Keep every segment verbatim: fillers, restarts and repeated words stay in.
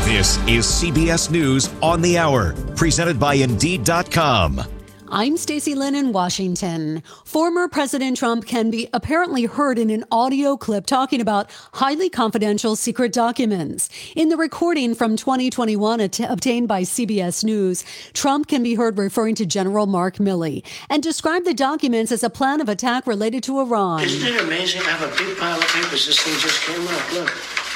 This is C B S News on the Hour, presented by Indeed dot com. I'm Stacey Lynn in Washington. Former President Trump can be apparently heard in an audio clip talking about highly confidential secret documents. In the recording from twenty twenty-one at- obtained by C B S News, Trump can be heard referring to General Mark Milley and describe the documents as a plan of attack related to Iran. Isn't it amazing? I have a big pile of papers. This thing just came up. Look.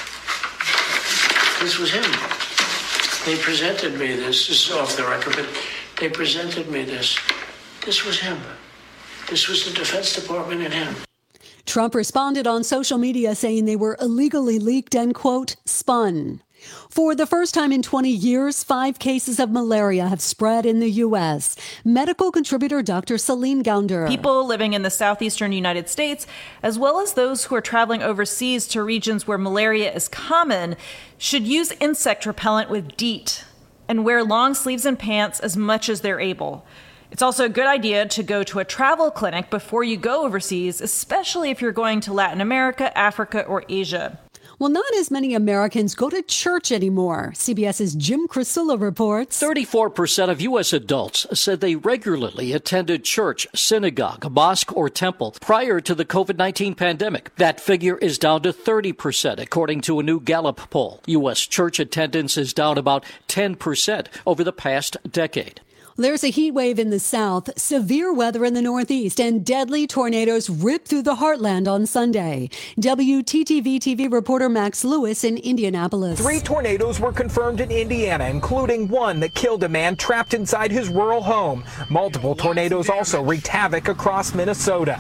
This was him. They presented me this. This is off the record, but they presented me this. This was him. This was the Defense Department and him. Trump responded on social media saying they were illegally leaked and, quote, spun. For the first time in twenty years, five cases of malaria have spread in the U S. Medical contributor Doctor Celine Gounder. People living in the southeastern United States, as well as those who are traveling overseas to regions where malaria is common, should use insect repellent with DEET and wear long sleeves and pants as much as they're able. It's also a good idea to go to a travel clinic before you go overseas, especially if you're going to Latin America, Africa, or Asia. Well, not as many Americans go to church anymore. CBS's Jim Crisilla reports. thirty-four percent of U S adults said they regularly attended church, synagogue, mosque, or temple prior to the covid nineteen pandemic. That figure is down to thirty percent, according to a new Gallup poll. U S church attendance is down about ten percent over the past decade. There's a heat wave in the south, severe weather in the northeast, and deadly tornadoes ripped through the heartland on Sunday. W T T V T V reporter Max Lewis in Indianapolis. Three tornadoes were confirmed in Indiana, including one that killed a man trapped inside his rural home. Multiple tornadoes also wreaked havoc across Minnesota.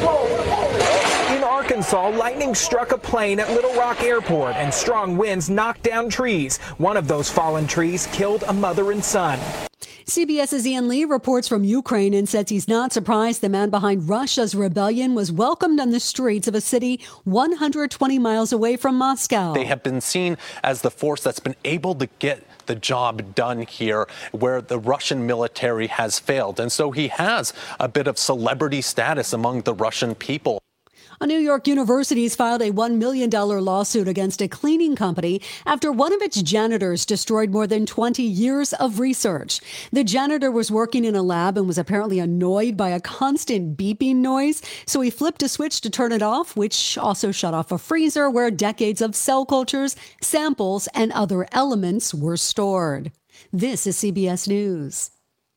In Arkansas, lightning struck a plane at Little Rock Airport, and strong winds knocked down trees. One of those fallen trees killed a mother and son. CBS's Ian Lee reports from Ukraine and says he's not surprised the man behind Russia's rebellion was welcomed on the streets of a city one hundred twenty miles away from Moscow. They have been seen as the force that's been able to get the job done here where the Russian military has failed. And so he has a bit of celebrity status among the Russian people. A New York university has filed a one million dollars lawsuit against a cleaning company after one of its janitors destroyed more than twenty years of research. The janitor was working in a lab and was apparently annoyed by a constant beeping noise, so he flipped a switch to turn it off, which also shut off a freezer where decades of cell cultures, samples, and other elements were stored. This is C B S News.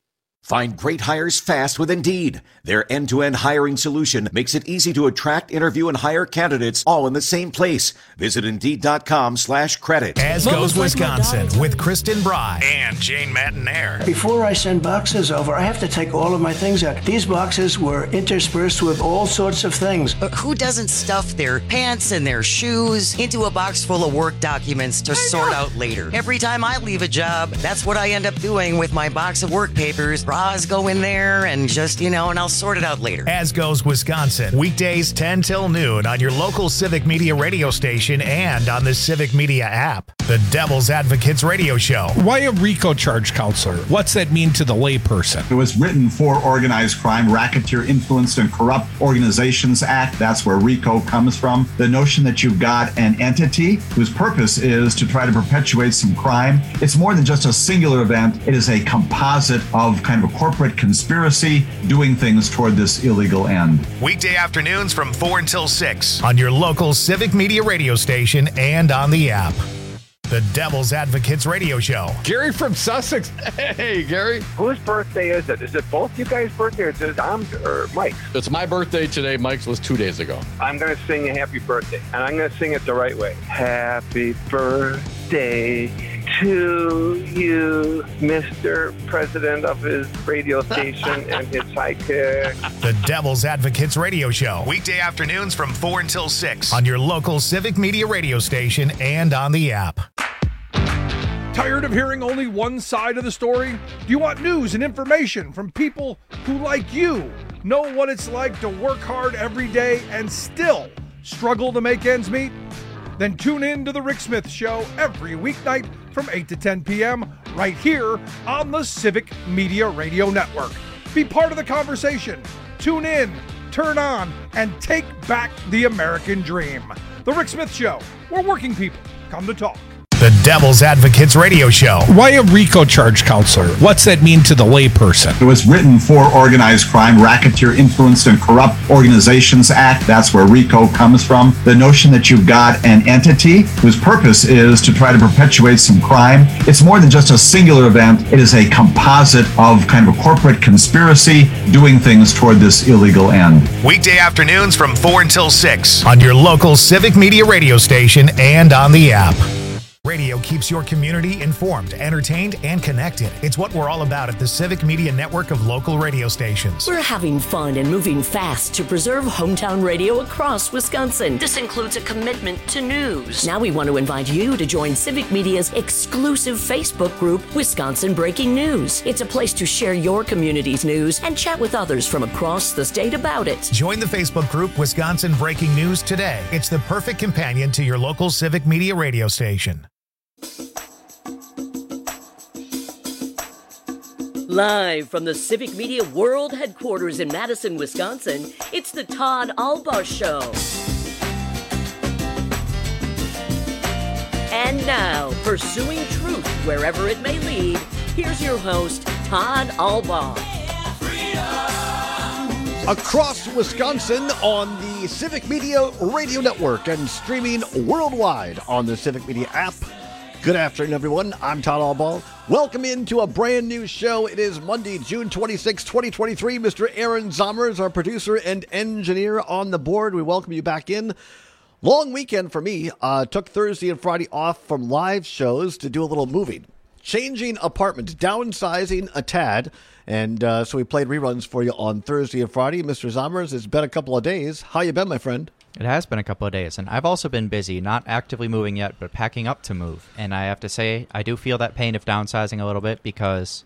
Find great hires fast with Indeed. Their end-to-end hiring solution makes it easy to attract, interview, and hire candidates all in the same place. Visit Indeed.com slash credit. As goes Wisconsin with Kristen Bry and Jane Matanair. Before I send boxes over, I have to take all of my things out. These boxes were interspersed with all sorts of things. But who doesn't stuff their pants and their shoes into a box full of work documents to sort out later? Every time I leave a job, that's what I end up doing with my box of work papers. Bras go in there and just, you know, and I'll sort it out later. As goes Wisconsin, weekdays ten till noon on your local Civic Media radio station and on the Civic Media app. The Devil's Advocates radio show. Why a RICO charge counselor? What's that mean to the layperson? It was written for Organized Crime, Racketeer Influenced and Corrupt Organizations Act. That's where RICO comes from. The notion that you've got an entity whose purpose is to try to perpetuate some crime. It's more than just a singular event. It is a composite of kind of a corporate conspiracy doing things toward this illegal end. Weekday afternoons from four until six on your local Civic Media radio station and on the app. The Devil's Advocates radio show. Gary from Sussex. Hey, Gary. Whose birthday is it? Is it both you guys' birthday or is it Dom's or Mike's? It's my birthday today. Mike's was two days ago. I'm going to sing a happy birthday, and I'm going to sing it the right way. Happy birthday to you, Mister President of his radio station and his sidekick. The Devil's Advocates radio show. Weekday afternoons from four until six on your local Civic Media radio station and on the app. Tired of hearing only one side of the story? Do you want news and information from people who, like you, know what it's like to work hard every day and still struggle to make ends meet? Then tune in to The Rick Smith Show every weeknight from eight to ten p.m. right here on the Civic Media Radio Network. Be part of the conversation. Tune in, turn on, and take back the American dream. The Rick Smith Show, where working people come to talk. The Devil's Advocates Radio Show. Why a RICO charge, counselor? What's that mean to the layperson? It was written for Organized Crime, Racketeer Influenced and Corrupt Organizations Act. That's where RICO comes from. The notion that you've got an entity whose purpose is to try to perpetuate some crime. It's more than just a singular event. It is a composite of kind of a corporate conspiracy doing things toward this illegal end. Weekday afternoons from four until six on your local Civic Media radio station and on the app. Radio keeps your community informed, entertained, and connected. It's what we're all about at the Civic Media network of local radio stations. We're having fun and moving fast to preserve hometown radio across Wisconsin. This includes a commitment to news. Now we want to invite you to join Civic Media's exclusive Facebook group, Wisconsin Breaking News. It's a place to share your community's news and chat with others from across the state about it. Join the Facebook group Wisconsin Breaking News today. It's the perfect companion to your local Civic Media radio station. Live from the Civic Media World Headquarters in Madison, Wisconsin, it's the Todd Albaugh Show. And now, pursuing truth wherever it may lead, here's your host, Todd Albaugh. Across Wisconsin on the Civic Media Radio Network and streaming worldwide on the Civic Media app. Good afternoon, everyone. I'm Todd Albaugh. Welcome into a brand new show. It is Monday, June twenty-sixth, twenty twenty-three. Mister Aaron Zommers, our producer and engineer, on the board. We welcome you back in. Long weekend for me. Uh, took Thursday and Friday off from live shows to do a little moving. Changing apartments, downsizing a tad. And uh, so we played reruns for you on Thursday and Friday. Mister Zommers, it's been a couple of days. How you been, my friend? It has been a couple of days, and I've also been busy, not actively moving yet, but packing up to move. And I have to say, I do feel that pain of downsizing a little bit because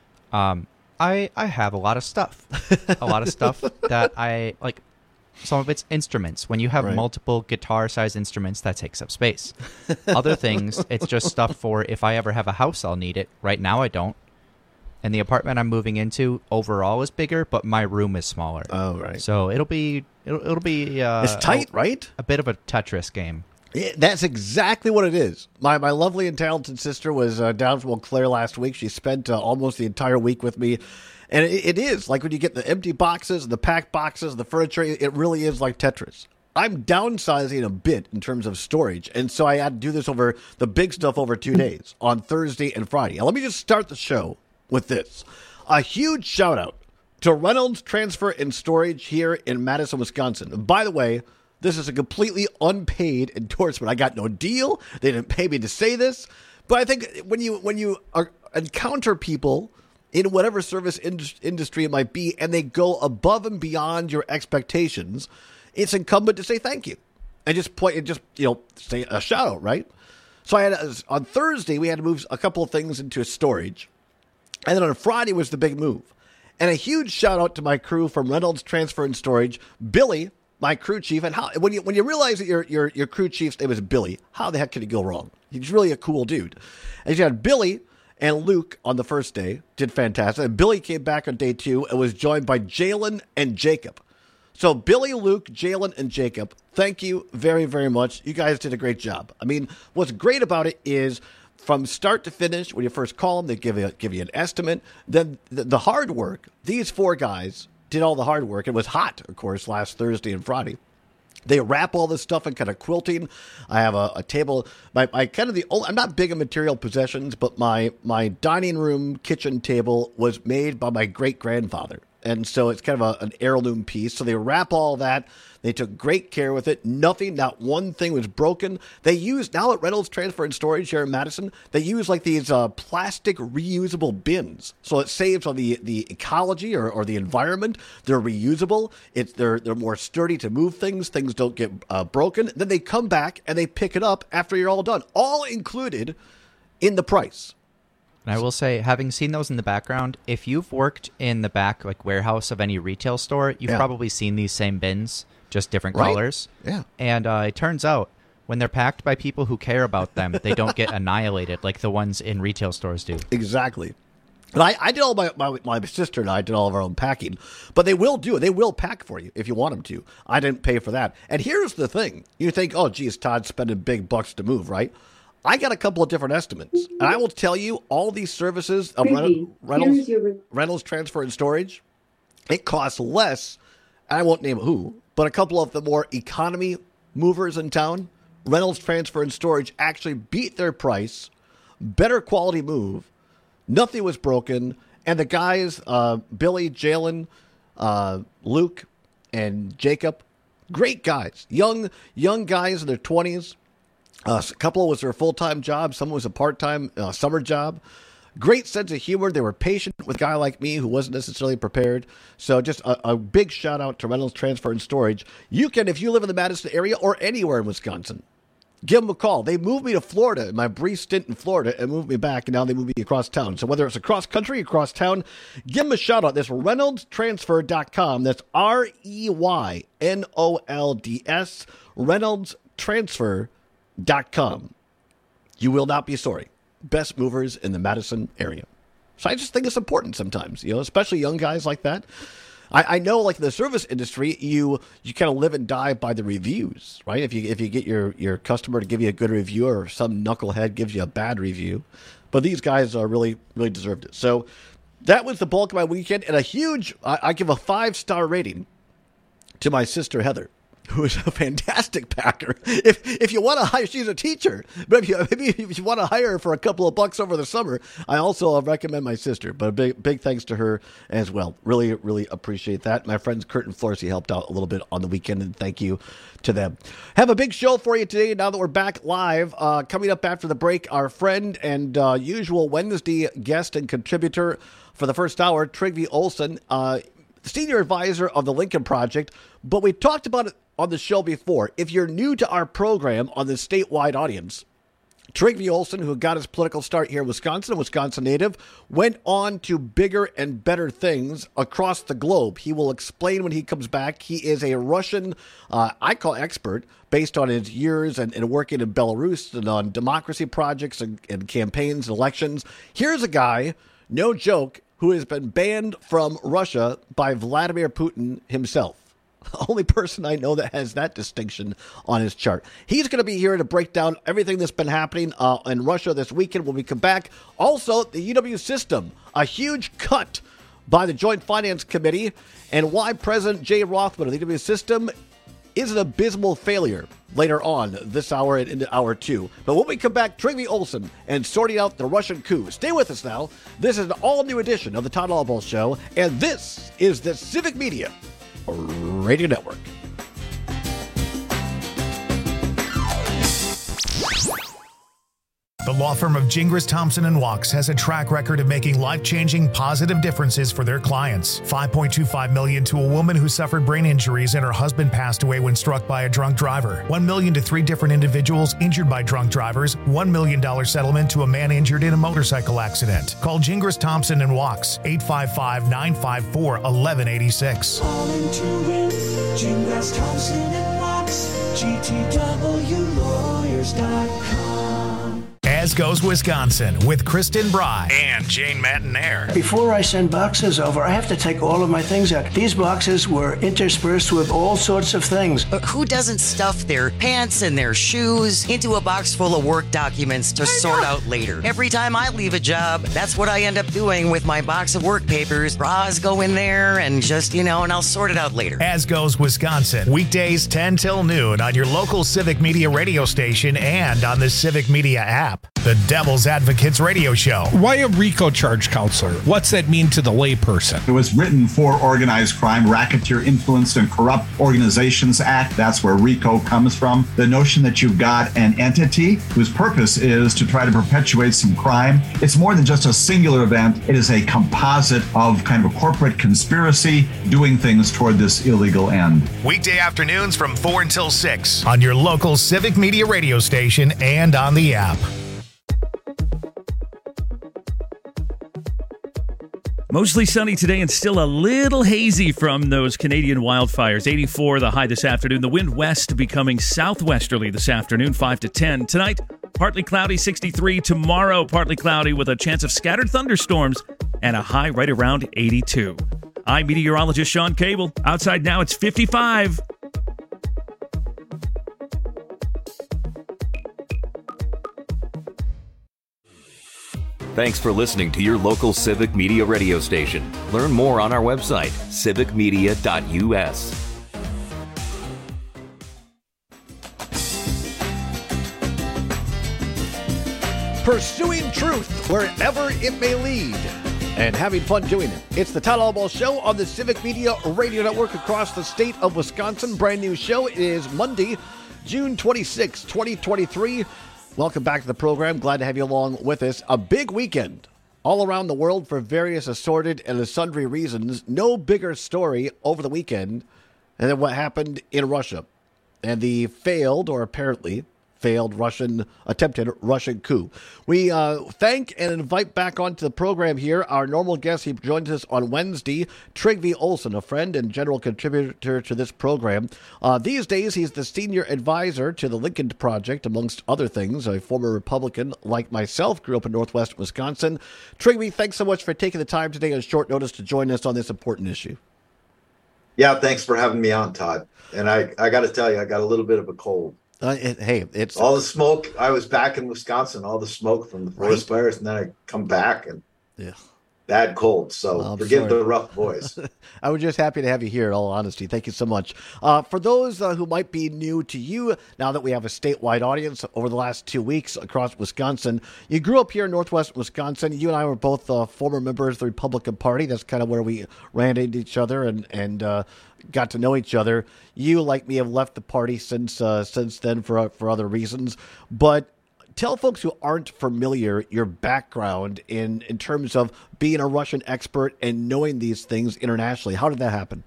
um, I I have a lot of stuff. a lot of stuff that I, like, some of it's instruments. When you have right. multiple guitar-sized instruments, that takes up space. Other things, it's just stuff for if I ever have a house, I'll need it. Right now, I don't. And the apartment I'm moving into overall is bigger, but my room is smaller. Oh, right. So it'll be it'll it'll be uh, it's tight, a, right? A bit of a Tetris game. Yeah, that's exactly what it is. My my lovely and talented sister was uh, down from Eau Claire last week. She spent uh, almost the entire week with me, and it, it is like when you get the empty boxes, and the packed boxes, the furniture. It really is like Tetris. I'm downsizing a bit in terms of storage, and so I had to do this over the big stuff over two days on Thursday and Friday. Now, let me just start the show with this. A huge shout out to Reynolds Transfer and Storage here in Madison, Wisconsin. And by the way, this is a completely unpaid endorsement. I got no deal. They didn't pay me to say this. But I think when you when you are, encounter people in whatever service in, industry it might be, and they go above and beyond your expectations, it's incumbent to say thank you and just point and just you know say a shout out, right? So I had a, on Thursday we had to move a couple of things into storage. And then on Friday was the big move. And a huge shout out to my crew from Reynolds Transfer and Storage, Billy, my crew chief. And how when you when you realize that your your your crew chief's name is Billy, how the heck could he go wrong? He's really a cool dude. And you had Billy and Luke on the first day, did fantastic. And Billy came back on day two and was joined by Jalen and Jacob. So Billy, Luke, Jalen, and Jacob, thank you very, very much. You guys did a great job. I mean, what's great about it is from start to finish, when you first call them, they give you, give you an estimate. Then the, the hard work, these four guys did all the hard work. It was hot, of course, last Thursday and Friday. They wrap all this stuff in kind of quilting. I have a, a table. My, my kind of the only, I'm not big on material possessions, but my my dining room kitchen table was made by my great grandfather. And so it's kind of a, an heirloom piece. So they wrap all that. They took great care with it. Nothing, not one thing was broken. They use, now at Reynolds Transfer and Storage here in Madison, they use like these uh, plastic reusable bins. So it saves on the, the ecology or, or the environment. They're reusable. It's they're they're more sturdy to move things. Things don't get uh, broken. Then they come back and they pick it up after you're all done. All included in the price. And I will say, having seen those in the background, if you've worked in the back like warehouse of any retail store, you've yeah. probably seen these same bins, just different right? colors. Yeah. And uh, it turns out, when they're packed by people who care about them, they don't get annihilated like the ones in retail stores do. Exactly. And I, I did all my, my, my sister and I did all of our own packing, but they will do it. They will pack for you if you want them to. I didn't pay for that. And here's the thing. You think, oh, geez, Todd's spending big bucks to move, right? I got a couple of different estimates, and I will tell you all these services of rental, rentals, rentals, transfer, and storage, it costs less. I won't name who, but a couple of the more economy movers in town, rentals, transfer, and storage actually beat their price, better quality move, nothing was broken, and the guys, uh, Billy, Jalen, uh, Luke, and Jacob, great guys, young young guys in their twenties. Uh, a couple was their full-time job, some was a part-time uh, summer job. Great sense of humor. They were patient with a guy like me who wasn't necessarily prepared. So just a, a big shout out to Rentals, Transfer, and Storage. You can, if you live in the Madison area or anywhere in Wisconsin, give them a call. They moved me to Florida in my brief stint in Florida and moved me back, and now they moved me across town. So whether it's across country, across town, give them a shout out. That's reynolds transfer dot com. That's R E Y N O L D S, reynolds transfer dot com. You will not be sorry. Best movers in the Madison area. So I just think it's important sometimes, you know, especially young guys like that. I, I know, like in the service industry, you you kind of live and die by the reviews, right? If you if you get your, your customer to give you a good review, or some knucklehead gives you a bad review, but these guys are really really deserved it. So that was the bulk of my weekend, and a huge. I, I give a five star rating to my sister Heather, who is a fantastic packer. If if you want to hire, she's a teacher, but if you maybe if you want to hire her for a couple of bucks over the summer, I also recommend my sister. But a big big thanks to her as well. Really really appreciate that. My friends Kurt and Florcy helped out a little bit on the weekend, and thank you to them. Have a big show for you today. Now that we're back live, uh, coming up after the break, our friend and uh, usual Wednesday guest and contributor for the first hour, Trygve Olsen, uh, senior advisor of the Lincoln Project. But we talked about it on the show before. If you're new to our program on the statewide audience, Trygve Olsen, who got his political start here in Wisconsin, a Wisconsin native, went on to bigger and better things across the globe. He will explain when he comes back. He is a Russian, uh, I call expert, based on his years and, and working in Belarus and on democracy projects and, and campaigns and elections. Here's a guy, no joke, who has been banned from Russia by Vladimir Putin himself. The only person I know that has that distinction on his chart. He's going to be here to break down everything that's been happening uh, in Russia this weekend when we come back. Also, the U W system, a huge cut by the Joint Finance Committee, and why President Jay Rothman of the U W system is an abysmal failure later on this hour and into hour two. But when we come back, Trygve Olsen and sorting out the Russian coup. Stay with us now. This is an all-new edition of the Todd Albaugh Show, and this is the Civic Media Radio Network. The law firm of Gingras, Thompson and Wachs has a track record of making life-changing positive differences for their clients. five point two five million dollars to a woman who suffered brain injuries and her husband passed away when struck by a drunk driver. one million dollars to three different individuals injured by drunk drivers. one million dollars settlement to a man injured in a motorcycle accident. Call Gingras, Thompson and Wachs, eight five five, nine five four, one one eight six. All into it, Gingras, Thompson and Wachs, G T W lawyers dot com. As Goes Wisconsin with Kristen Bry and Jane Matinaire. Before I send boxes over, I have to take all of my things out. These boxes were interspersed with all sorts of things. But who doesn't stuff their pants and their shoes into a box full of work documents to sort out later? Every time I leave a job, that's what I end up doing with my box of work papers. Bras go in there and just, you know, and I'll sort it out later. As Goes Wisconsin, weekdays ten till noon on your local Civic Media radio station and on the Civic Media app. The Devil's Advocates Radio Show. Why a RICO charge, counselor? What's that mean to the layperson? It was written for Organized Crime, Racketeer Influenced and Corrupt Organizations Act. That's where RICO comes from. The notion that you've got an entity whose purpose is to try to perpetuate some crime. It's more than just a singular event. It is a composite of kind of a corporate conspiracy doing things toward this illegal end. Weekday afternoons from four until six on your local Civic Media radio station and on the app. Mostly sunny today and still a little hazy from those Canadian wildfires. eighty-four the high this afternoon. The wind west becoming southwesterly this afternoon, five to ten. Tonight, partly cloudy, sixty-three. Tomorrow, partly cloudy with a chance of scattered thunderstorms and a high right around eighty-two. I'm meteorologist Sean Cable. Outside now, it's fifty-five. Thanks for listening to your local Civic Media radio station. Learn more on our website, civic media dot u s. Pursuing truth wherever it may lead and having fun doing it. It's the Todd Albaugh Show on the Civic Media Radio Network across the state of Wisconsin. Brand new show. It is Monday, June twenty-sixth, twenty twenty-three. Welcome back to the program. Glad to have you along with us. A big weekend all around the world for various assorted and sundry reasons. No bigger story over the weekend than what happened in Russia and the failed, or apparently failed, Russian attempted Russian coup. We uh, thank and invite back onto the program here our normal guest. He joins us on Wednesday, Trygve Olsen, a friend and general contributor to this program. Uh, these days, he's the senior advisor to the Lincoln Project, amongst other things. A former Republican like myself, grew up in Northwest Wisconsin. Trygve, thanks so much for taking the time today on short notice to join us on this important issue. Yeah, thanks for having me on, Todd. And I, I got to tell you, I got a little bit of a cold. Uh, it, hey, it's all the smoke. I was back in Wisconsin, all the smoke from the forest Right. fires, and then I come back and yeah, bad cold. So Well, I'm forgive sorry. the rough voice. I was just happy to have you here, in all honesty. Thank you so much. Uh, for those uh, who might be new to you, now that we have a statewide audience over the last two weeks across Wisconsin, you grew up here in Northwest Wisconsin. You and I were both uh, former members of the Republican Party. That's kind of where we ran into each other and, and uh, got to know each other. You, like me, have left the party since uh, since then for for other reasons. But tell folks who aren't familiar your background in, in terms of being a Russian expert and knowing these things internationally. How did that happen?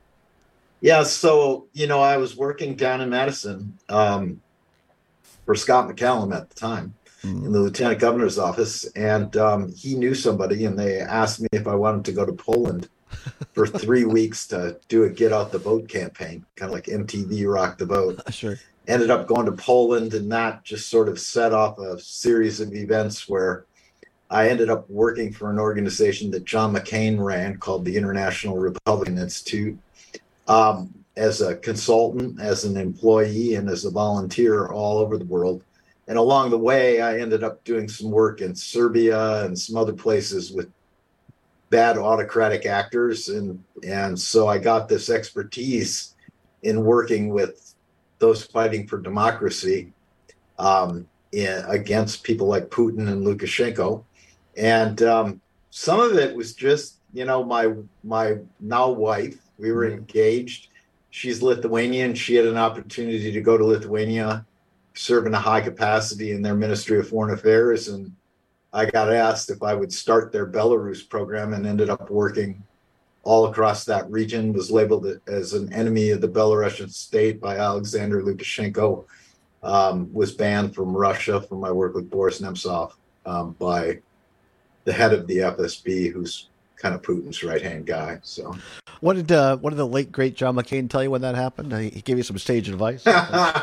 Yeah, so, you know, I was working down in Madison um, for Scott McCallum at the time in the lieutenant governor's office, and um, he knew somebody, and they asked me if I wanted to go to Poland for three weeks to do a Get Out the Boat campaign, kind of like M T V Rock the Boat. Sure. Ended up going to Poland, and that just sort of set off a series of events where I ended up working for an organization that John McCain ran called the International Republican Institute, um, as a consultant, as an employee, and as a volunteer all over the world. And along the way, I ended up doing some work in Serbia and some other places with bad autocratic actors. And, and so I got this expertise in working with those fighting for democracy um, in, against people like Putin and Lukashenko. And um, some of it was just, you know, my my now wife, we were engaged. She's Lithuanian. She had an opportunity to go to Lithuania, serve in a high capacity in their Ministry of Foreign Affairs. And I got asked if I would start their Belarus program, and ended up working all across that region, was labeled as an enemy of the Belarusian state by Alexander Lukashenko, um, was banned from Russia for my work with Boris Nemtsov um, by the head of the F S B, who's kind of Putin's right-hand guy. So, What did uh, what did the late great John McCain tell you when that happened? He he gave you some stage advice. well,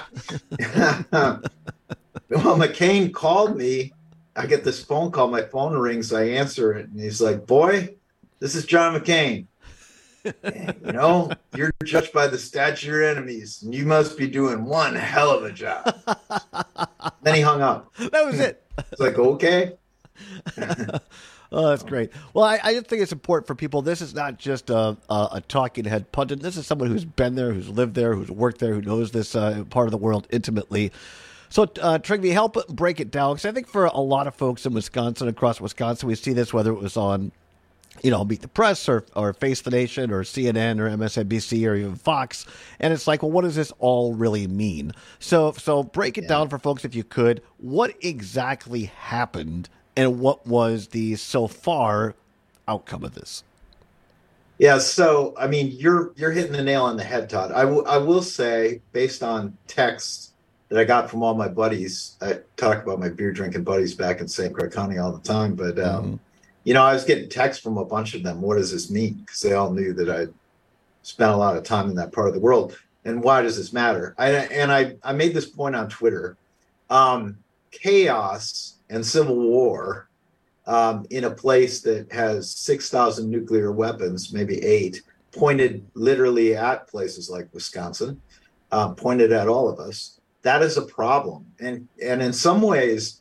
McCain called me. I get this phone call. My phone rings. I answer it, and he's like, "Boy, this is John McCain. And, you know, you're judged by the stature of your enemies, and you must be doing one hell of a job." Then he hung up. That was it. It's like, okay. Oh, that's great. Well, I, I just think it's important for people. This is not just a, a, a talking head pundit. This is someone who's been there, who's lived there, who's worked there, who knows this uh, part of the world intimately. So, uh, Trygve, help break it down, because I think for a lot of folks in Wisconsin, across Wisconsin, we see this whether it was on, you know, Meet the Press or, or Face the Nation or C N N or M S N B C or even Fox, and it's like, well, what does this all really mean? So, so break it yeah. down for folks if you could. What exactly happened, and what was the so far outcome of this? Yeah, so I mean, you're you're hitting the nail on the head, Todd. I, w- I will say, based on texts that I got from all my buddies, I talk about my beer drinking buddies back in Saint Croix County all the time, but um, mm-hmm. you know, I was getting texts from a bunch of them. What does this mean? Because they all knew that I'd spent a lot of time in that part of the world. And why does this matter? I, and I, I made this point on Twitter. Um, chaos and civil war um, in a place that has six thousand nuclear weapons, maybe eight, pointed literally at places like Wisconsin, um, pointed at all of us. That is a problem. And, and in some ways,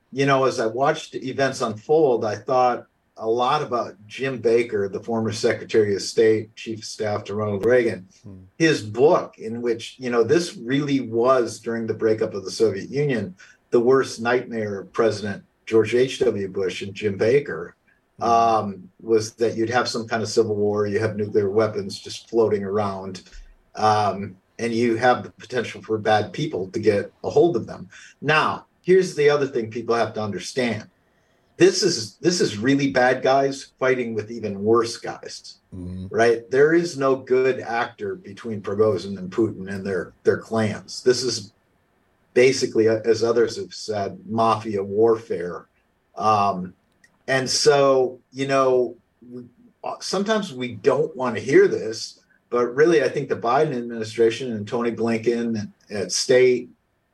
you know, as I watched events unfold, I thought a lot about Jim Baker, the former Secretary of State, Chief of Staff to Ronald Reagan, hmm. his book in which, you know, this really was during the breakup of the Soviet Union, the worst nightmare of President George H W. Bush and Jim Baker, hmm. um, was that you'd have some kind of civil war, you have nuclear weapons just floating around, um, and you have the potential for bad people to get a hold of them. Now, here's the other thing people have to understand. This is this is really bad guys fighting with even worse guys, mm-hmm. right? There is no good actor between Prigozhin and Putin and their their clans. This is basically, as others have said, mafia warfare. Um, and so, you know, sometimes we don't want to hear this, but really, I think the Biden administration and Tony Blinken at State,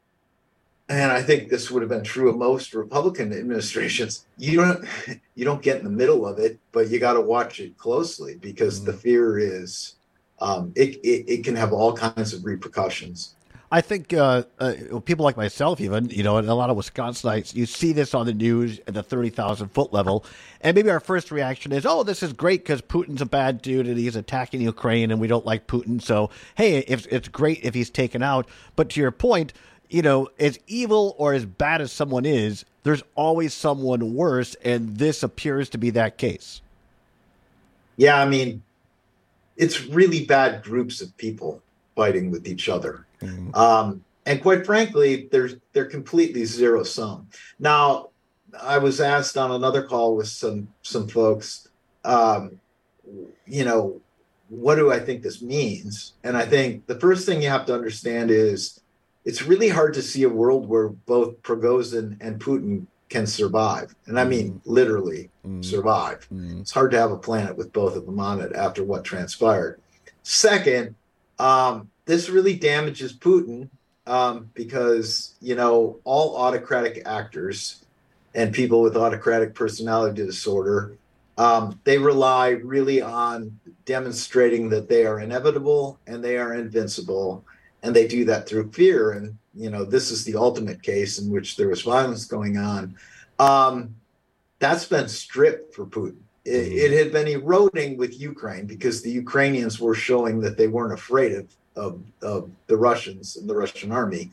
and I think this would have been true of most Republican administrations, you don't you don't get in the middle of it, but you got to watch it closely because mm-hmm. the fear is um, it, it it can have all kinds of repercussions. I think uh, uh, people like myself, even, you know, and a lot of Wisconsinites, you see this on the news at the thirty thousand foot level, and maybe our first reaction is, oh, this is great because Putin's a bad dude and he's attacking Ukraine and we don't like Putin. So, hey, if, it's great if he's taken out. But to your point, you know, as evil or as bad as someone is, there's always someone worse, and this appears to be that case. Yeah, I mean, it's really bad groups of people fighting with each other. Mm-hmm. Um, and quite frankly, they're, they're completely zero sum. Now, I was asked on another call with some, some folks, um, you know, what do I think this means? And I think the first thing you have to understand is it's really hard to see a world where both Prigozhin and Putin can survive. And I mean, mm-hmm. literally mm-hmm. survive. Mm-hmm. It's hard to have a planet with both of them on it after what transpired. Second, um, this really damages Putin um, because, you know, all autocratic actors and people with autocratic personality disorder, um, they rely really on demonstrating that they are inevitable and they are invincible. And they do that through fear. And, you know, this is the ultimate case in which there was violence going on. Um, that's been stripped for Putin. It, it had been eroding with Ukraine because the Ukrainians were showing that they weren't afraid of, of, of the Russians and the Russian army.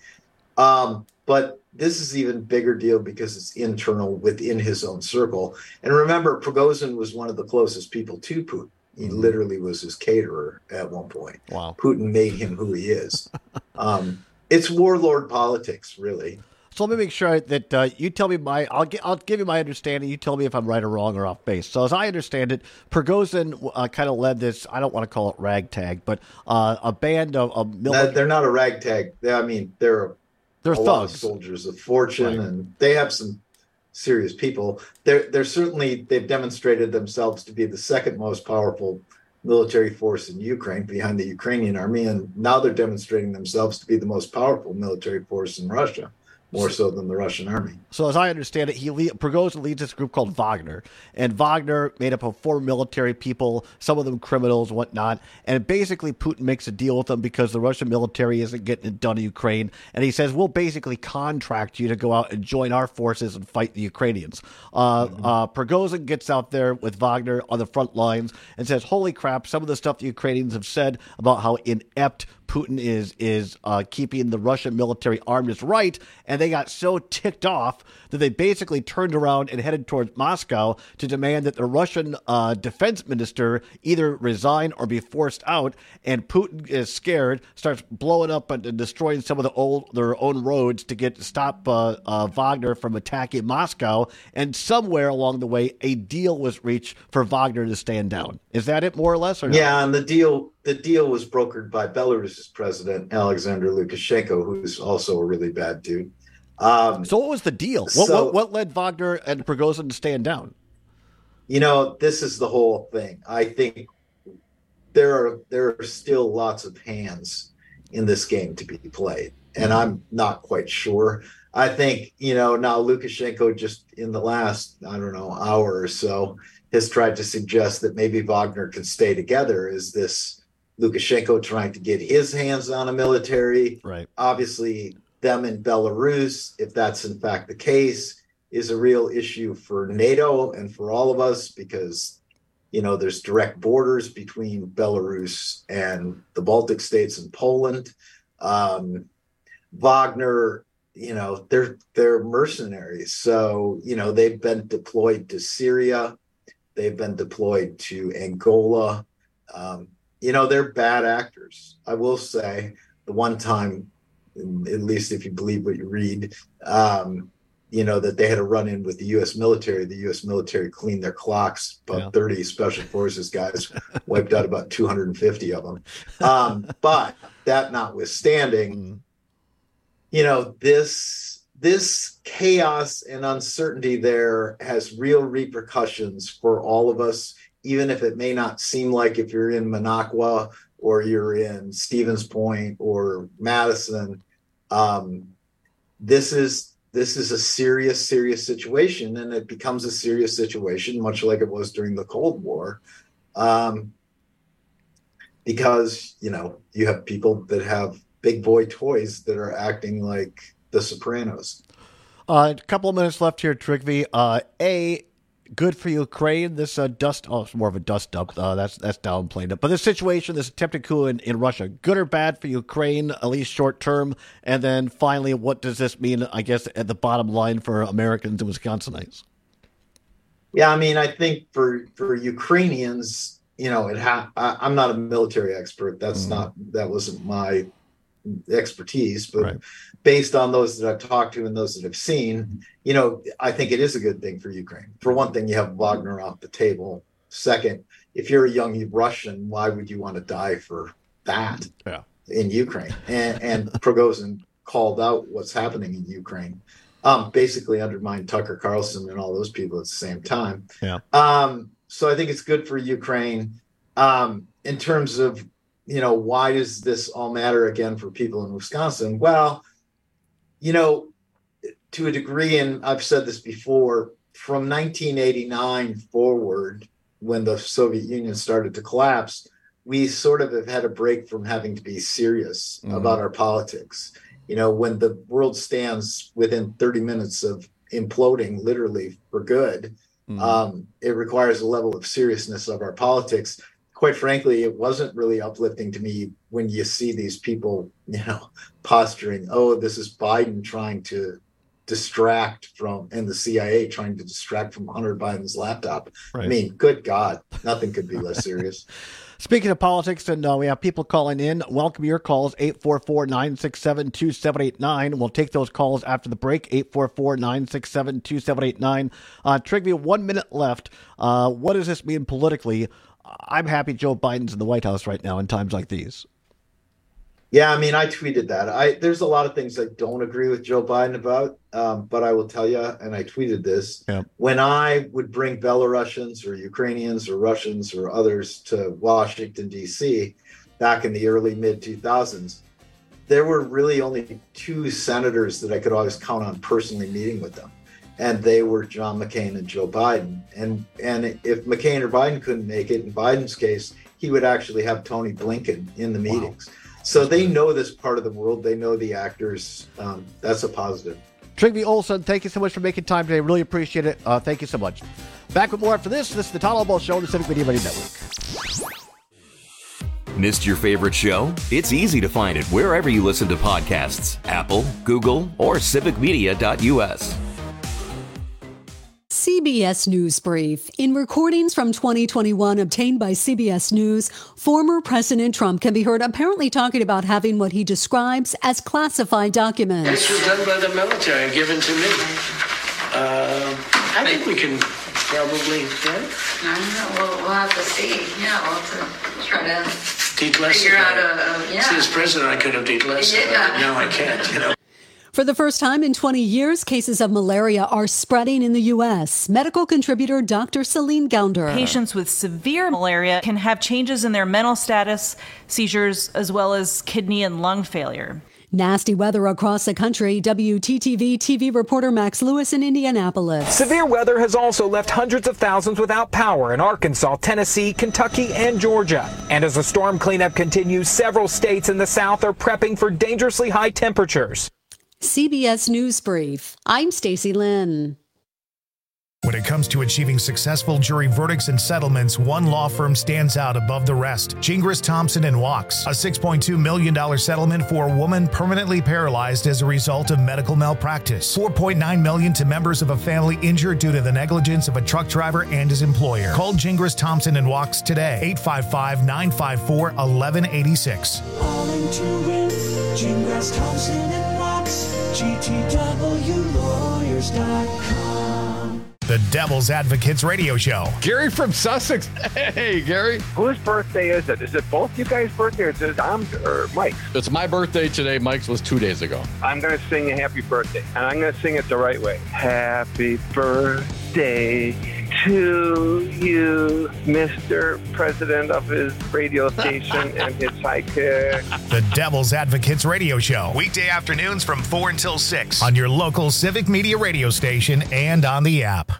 Um, but this is an even bigger deal because it's internal within his own circle. And remember, Prigozhin was one of the closest people to Putin. He mm-hmm. literally was his caterer at one point. Wow. Putin made him who he is. um, it's warlord politics, really. So let me make sure that uh, you tell me my, I'll, gi- I'll give you my understanding. You tell me if I'm right or wrong or off base. So as I understand it, Prigozhin uh, kind of led this, I don't want to call it ragtag, but uh, a band of, of military. No, they're not a ragtag. They, I mean, they're, they're a thugs. lot of soldiers of fortune, right. And they have some serious people. They're, they're certainly, they've demonstrated themselves to be the second most powerful military force in Ukraine behind the Ukrainian army. And now they're demonstrating themselves to be the most powerful military force in Russia, more so than the Russian army. So as I understand it, he lead, Prigozhin leads this group called Wagner. And Wagner made up of four military people, some of them criminals and whatnot. And basically Putin makes a deal with them because the Russian military isn't getting it done in Ukraine. And he says, we'll basically contract you to go out and join our forces and fight the Ukrainians. Uh, mm-hmm. uh, Prigozhin gets out there with Wagner on the front lines and says, holy crap, some of the stuff the Ukrainians have said about how inept Putin is is uh, keeping the Russian military armed is right, and they got so ticked off that they basically turned around and headed towards Moscow to demand that the Russian uh, defense minister either resign or be forced out. And Putin is scared, starts blowing up and destroying some of the old their own roads to get to stop uh, uh, Wagner from attacking Moscow. And somewhere along the way, a deal was reached for Wagner to stand down. Is that it, more or less? Or yeah, no? and the deal. The deal was brokered by Belarus's president, Alexander Lukashenko, who's also a really bad dude. Um, so what was the deal? What, so, what, what led Wagner and Prigozhin to stand down? You know, this is the whole thing. I think there are there are still lots of hands in this game to be played, and I'm not quite sure. I think, you know, now Lukashenko just in the last, I don't know, hour or so has tried to suggest that maybe Wagner can stay together. Is this Lukashenko trying to get his hands on a military? Right. Obviously, them in Belarus, if that's in fact the case, is a real issue for NATO and for all of us because, you know, there's direct borders between Belarus and the Baltic states and Poland. Um, Wagner, you know, they're they're mercenaries. So, you know, they've been deployed to Syria. They've been deployed to Angola. Um, you know, they're bad actors. I will say the one time, at least if you believe what you read, um, you know, that they had a run-in with the U S military. The U S military cleaned their clocks. About yeah. thirty special forces guys wiped out about two hundred fifty of them. Um, but that notwithstanding, mm. you know, this this chaos and uncertainty there has real repercussions for all of us, even if it may not seem like if you're in Minocqua or you're in Stevens Point or Madison. Um, this is this is a serious, serious situation, and it becomes a serious situation, much like it was during the Cold War, um, because, you know, you have people that have big boy toys that are acting like the Sopranos. Uh, a couple of minutes left here, Trygve. Uh, A, good for Ukraine. This uh, dust, oh, it's more of a dust dump. Uh, that's that's downplaying it. But this situation, this attempted coup in, in Russia, good or bad for Ukraine, at least short term? And then finally, what does this mean, I guess, at the bottom line for Americans and Wisconsinites? Yeah, I mean, I think for, for Ukrainians, you know, it ha- I, I'm not a military expert. That's mm-hmm. not, that wasn't my expertise, but right. based on those that I've talked to and those that I've seen, you know, I think it is a good thing for Ukraine. For one thing, you have Wagner off the table. Second, if you're a young Russian, why would you want to die for that yeah. in Ukraine? And, and Prigozhin called out what's happening in Ukraine. Um, basically undermined Tucker Carlson and all those people at the same time. Yeah. Um, so I think it's good for Ukraine. Um, in terms of, you know, why does this all matter again for people in Wisconsin? Well, you know, to a degree, and I've said this before, from nineteen eighty-nine forward, when the Soviet Union started to collapse, we sort of have had a break from having to be serious mm-hmm. about our politics. You know, when the world stands within thirty minutes of imploding, literally for good, mm-hmm. um, it requires a level of seriousness of our politics. Quite frankly, it wasn't really uplifting to me when you see these people, you know, posturing, oh, this is Biden trying to distract from, and the C I A trying to distract from Hunter Biden's laptop. Right. I mean, good God, nothing could be less serious. Speaking of politics, and uh, we have people calling in. Welcome your calls, eight four four, nine six seven, two seven eight nine. We'll take those calls after the break, eight four four, nine six seven, two seven eight nine. Uh, Trygve, one minute left. Uh, what does this mean politically? I'm happy Joe Biden's in the White House right now in times like these. Yeah, I mean, I tweeted that. I There's a lot of things I don't agree with Joe Biden about, um, but I will tell you, and I tweeted this, yeah. when I would bring Belarusians or Ukrainians or Russians or others to Washington, D C back in the early mid two thousands, there were really only two senators that I could always count on personally meeting with them. And they were John McCain and Joe Biden. And and if McCain or Biden couldn't make it, in Biden's case, he would actually have Tony Blinken in the meetings. Wow. So they know this part of the world. They know the actors. Um, that's a positive. Trygve Olson, thank you so much for making time today. Really appreciate it. Uh, thank you so much. Back with more after this. This is the Tom Albo Show on the Civic Media Radio Network. Missed your favorite show? It's easy to find it wherever you listen to podcasts. Apple, Google, or civic media dot u s. C B S News Brief. In recordings from twenty twenty-one obtained by C B S News, former President Trump can be heard apparently talking about having what he describes as classified documents. This was done by the military, given to me. Uh, I think we can probably, right? I don't know. We'll, we'll have to see. Yeah, we'll have to try to figure out a, a yeah. See, as president, I could have declassified. Yeah. Now I can't, you know. For the first time in twenty years, cases of malaria are spreading in the U S. Medical contributor Doctor Celine Gounder. Patients with severe malaria can have changes in their mental status, seizures, as well as kidney and lung failure. Nasty weather across the country. W T T V T V reporter Max Lewis in Indianapolis. Severe weather has also left hundreds of thousands without power in Arkansas, Tennessee, Kentucky, and Georgia. And as the storm cleanup continues, several states in the South are prepping for dangerously high temperatures. C B S News Brief. I'm Stacey Lynn. When it comes to achieving successful jury verdicts and settlements, one law firm stands out above the rest. Gingras, Thompson and Wachs. A six point two million dollars settlement for a woman permanently paralyzed as a result of medical malpractice. four point nine million dollars to members of a family injured due to the negligence of a truck driver and his employer. Call Gingras, Thompson and Wachs today. eight five five, nine five four, one one eight six. Calling to win. Gingras, Thompson and Wachs. G T W lawyers dot com. The Devil's Advocates Radio Show. Gary from Sussex. Hey, Gary. Whose birthday is it? Is it both you guys' birthday or is it Tom's or Mike's? It's my birthday today. Mike's was two days ago. I'm going to sing a happy birthday, and I'm going to sing it the right way. Happy birthday to you, Mister President of his radio station and his sidekick. The Devil's Advocates Radio Show. Weekday afternoons from four until six on your local Civic Media radio station and on the app.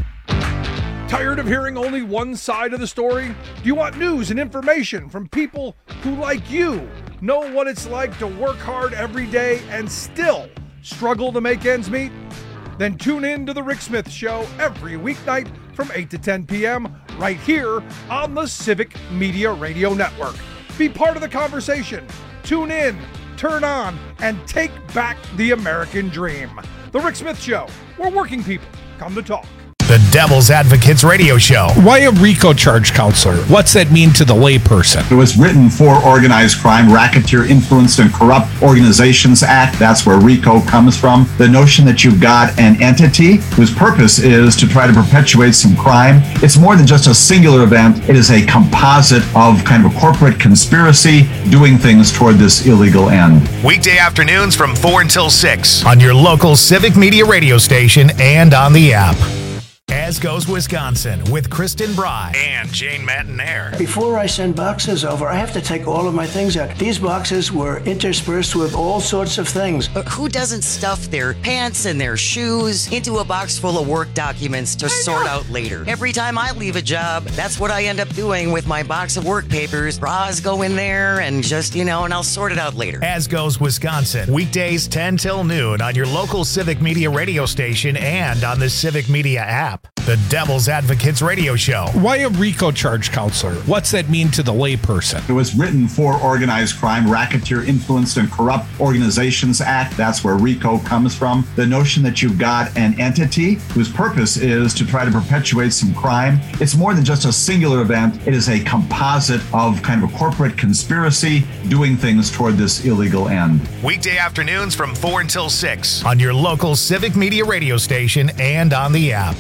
Tired of hearing only one side of the story? Do you want news and information from people who, like you, know what it's like to work hard every day and still struggle to make ends meet? Then tune in to The Rick Smith Show every weeknight from eight to ten p.m. right here on the Civic Media Radio Network. Be part of the conversation. Tune in, turn on, and take back the American dream. The Rick Smith Show, where working people come to talk. The Devil's Advocates Radio Show. Why a RICO charge, counselor? What's that mean to the layperson? It was written for Organized Crime, Racketeer Influenced and Corrupt Organizations Act. That's where RICO comes from. The notion that you've got an entity whose purpose is to try to perpetuate some crime. It's more than just a singular event. It is a composite of kind of a corporate conspiracy doing things toward this illegal end. Weekday afternoons from four until six on your local Civic Media radio station and on the app. As Goes Wisconsin with Kristen Bry and Jane Matinaire. Before I send boxes over, I have to take all of my things out. These boxes were interspersed with all sorts of things. But who doesn't stuff their pants and their shoes into a box full of work documents to sort out later? Every time I leave a job, that's what I end up doing with my box of work papers. Bras go in there and just, you know, and I'll sort it out later. As Goes Wisconsin, weekdays ten till noon on your local Civic Media radio station and on the Civic Media app. The Devil's Advocates Radio Show. Why a RICO charge, counselor? What's that mean to the layperson? It was written for Organized Crime, Racketeer Influenced and Corrupt Organizations Act. That's where RICO comes from. The notion that you've got an entity whose purpose is to try to perpetuate some crime. It's more than just a singular event. It is a composite of kind of a corporate conspiracy doing things toward this illegal end. Weekday afternoons from four until six on your local Civic Media radio station and on the app.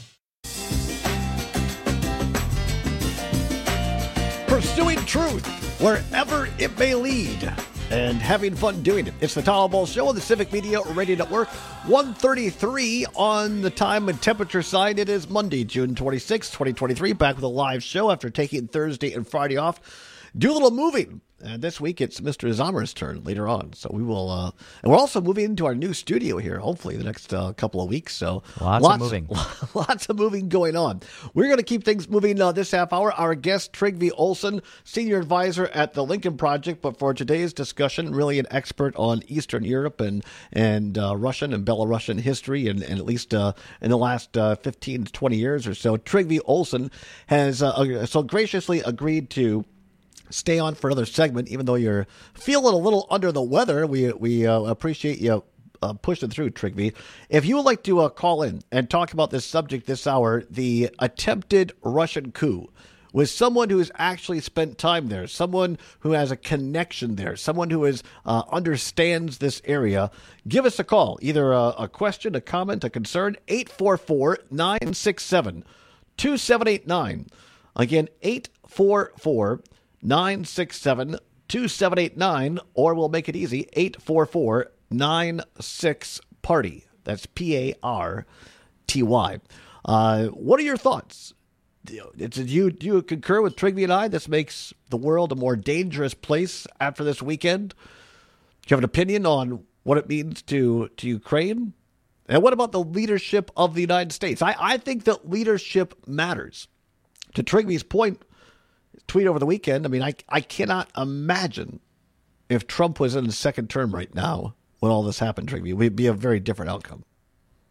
Pursuing truth wherever it may lead and having fun doing it. It's the Tom Ball Show on the Civic Media Radio Network. one thirty-three on the time and temperature side. It is Monday, June twenty-sixth, twenty twenty-three. Back with a live show after taking Thursday and Friday off. Do a little moving. And this week it's Mister Zamer's turn later on. So we will, uh, and we're also moving into our new studio here, hopefully the next uh, couple of weeks. So lots, lots of moving. Lots of moving going on. We're going to keep things moving uh, this half hour. Our guest, Trygve Olsen, Senior Advisor at the Lincoln Project. But for today's discussion, really an expert on Eastern Europe and, and uh, Russian and Belarusian history, and, and at least uh, in the last uh, fifteen to twenty years or so. Trygve Olsen has uh, so graciously agreed to stay on for another segment, even though you're feeling a little under the weather. We we uh, appreciate you uh, pushing through, Trygve. If you would like to uh, call in and talk about this subject this hour, the attempted Russian coup, with someone who has actually spent time there, someone who has a connection there, someone who is uh, understands this area, give us a call. Either a, a question, a comment, a concern, eight four four, nine six seven, two seven eight nine. Again, eight four four, nine six seven, two seven eight nine, or we'll make it easy, eight four four, nine six, party. That's P A R T Y. Uh, what are your thoughts? Do you, do you concur with Trygve and I? This makes the world a more dangerous place after this weekend. Do you have an opinion on what it means to, to Ukraine? And what about the leadership of the United States? I, I think that leadership matters. To Trygve's point, tweet over the weekend, I mean, I, I cannot imagine if Trump was in his second term right now when all this happened, Trygve. It would be a very different outcome.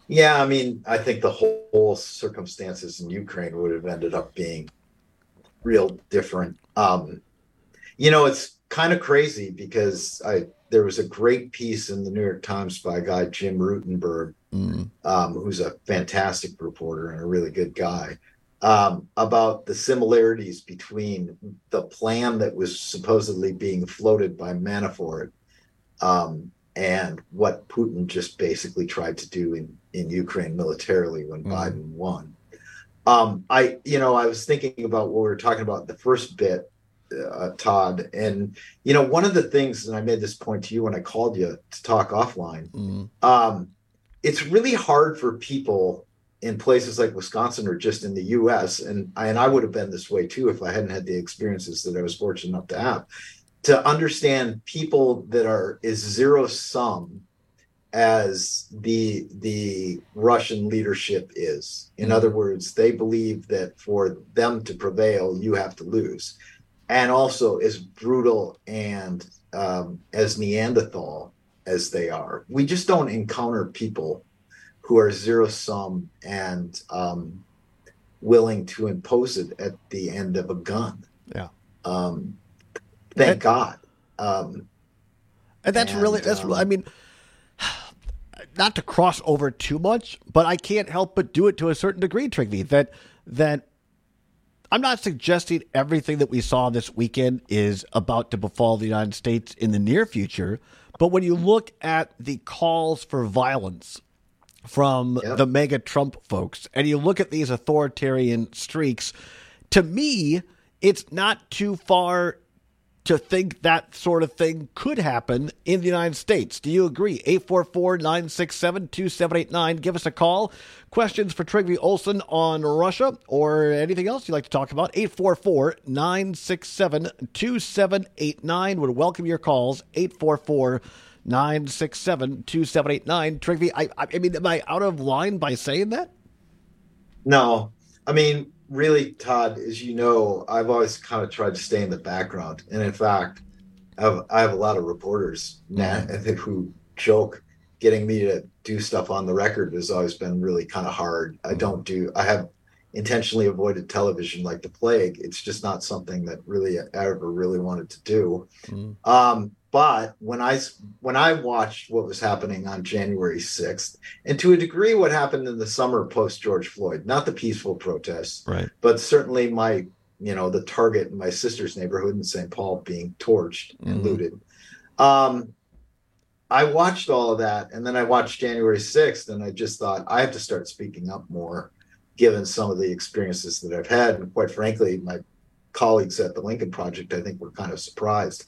Yeah, I mean, I think the whole, whole circumstances in Ukraine would have ended up being real different. Um, you know, it's kind of crazy because I there was a great piece in the New York Times by a guy, Jim Rutenberg, Mm. um, who's a fantastic reporter and a really good guy, um, about the similarities between the plan that was supposedly being floated by Manafort um, and what Putin just basically tried to do in, in Ukraine militarily when Mm. Biden won. Um, I, you know, I was thinking about what we were talking about the first bit, uh, Todd, and you know, one of the things, and I made this point to you when I called you to talk offline. Mm. Um, it's really hard for people in places like Wisconsin or just in the U S, and I, and I would have been this way too if I hadn't had the experiences that I was fortunate enough to have, to understand people that are as zero sum as the the Russian leadership is. In Mhm. other words, they believe that for them to prevail, you have to lose, and also as brutal and um, as Neanderthal as they are. We just don't encounter people who are zero sum and um, willing to impose it at the end of a gun. Yeah. Um, thank And- God. Um, And that's really, And, that's, um, I mean, not to cross over too much, but I can't help but do it to a certain degree, Trigby, that, that I'm not suggesting everything that we saw this weekend is about to befall the United States in the near future. But when you look at the calls for violence from Yep. the mega Trump folks, and you look at these authoritarian streaks, to me, it's not too far to think that sort of thing could happen in the United States. Do you agree? eight four four, nine six seven, two seven eight nine. Give us a call. Questions for Trygve Olsen on Russia or anything else you'd like to talk about? eight four four, nine six seven, two seven eight nine. Would welcome your calls. eight four four, nine six seven, two seven eight nine. Trygve, I, I mean, am I out of line by saying that? No, I mean, really, Todd, as you know, I've always kind of tried to stay in the background. And in fact, I have, I have a lot of reporters now I think who joke getting me to do stuff on the record has always been really kind of hard. I don't do, I have intentionally avoided television like the plague. It's just not something that really I ever really wanted to do. Mm. Um, but when I when I watched what was happening on January sixth, and to a degree what happened in the summer post George Floyd, not the peaceful protests, Right. but certainly my, you know, the target in my sister's neighborhood in Saint Paul being torched and Mhm. looted. Um, I watched all of that, and then I watched January sixth, and I just thought I have to start speaking up more, given some of the experiences that I've had. And quite frankly, my colleagues at the Lincoln Project, I think, were kind of surprised.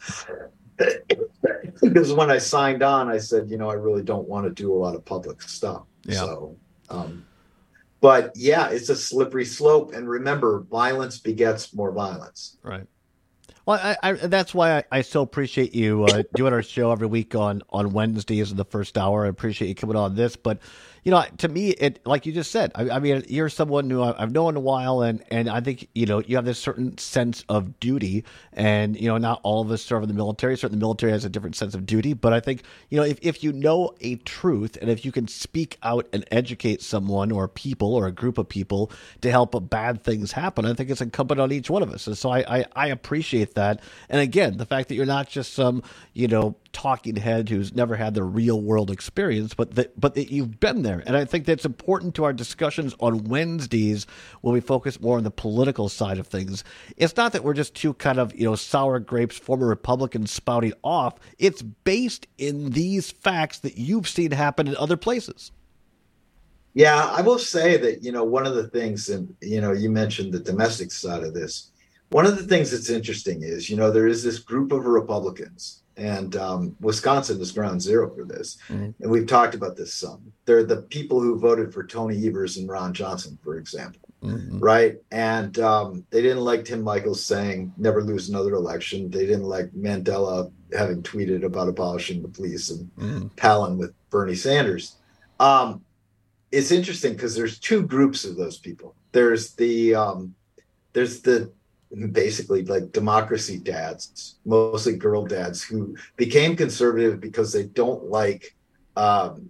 Because when I signed on, I said, you know, I really don't want to do a lot of public stuff. Yeah. So, um, but yeah, it's a slippery slope. And remember, violence begets more violence. Right. Well, I, I, that's why I, I so appreciate you uh, doing our show every week on, on Wednesdays in the first hour. I appreciate you coming on this. But, you know, to me, it like you just said, I, I mean, you're someone who I've known a while, and, and I think, you know, you have this certain sense of duty. And, you know, not all of us serve in the military. Certainly the military has a different sense of duty. But I think, you know, if, if you know a truth, and if you can speak out and educate someone or people or a group of people to help bad things happen, I think it's incumbent on each one of us. And so I, I, I appreciate that. And again, the fact that you're not just some, you know, talking head who's never had the real world experience, but that but that you've been there. And I think that's important to our discussions on Wednesdays when we focus more on the political side of things. It's not that we're just two kind of, you know, sour grapes, former Republicans spouting off. It's based in these facts that you've seen happen in other places. Yeah, I will say that, you know, one of the things, and, you know, you mentioned the domestic side of this. One of the things that's interesting is, you know, there is this group of Republicans, and um, Wisconsin is ground zero for this. Mm-hmm. And we've talked about this some. They're the people who voted for Tony Evers and Ron Johnson, for example, Mm-hmm. right? And um, they didn't like Tim Michaels saying never lose another election. They didn't like Mandela having tweeted about abolishing the police and Mm-hmm. palling with Bernie Sanders. Um, it's interesting because there's two groups of those people. There's the um, there's the basically like democracy dads, mostly girl dads, who became conservative because they don't like um,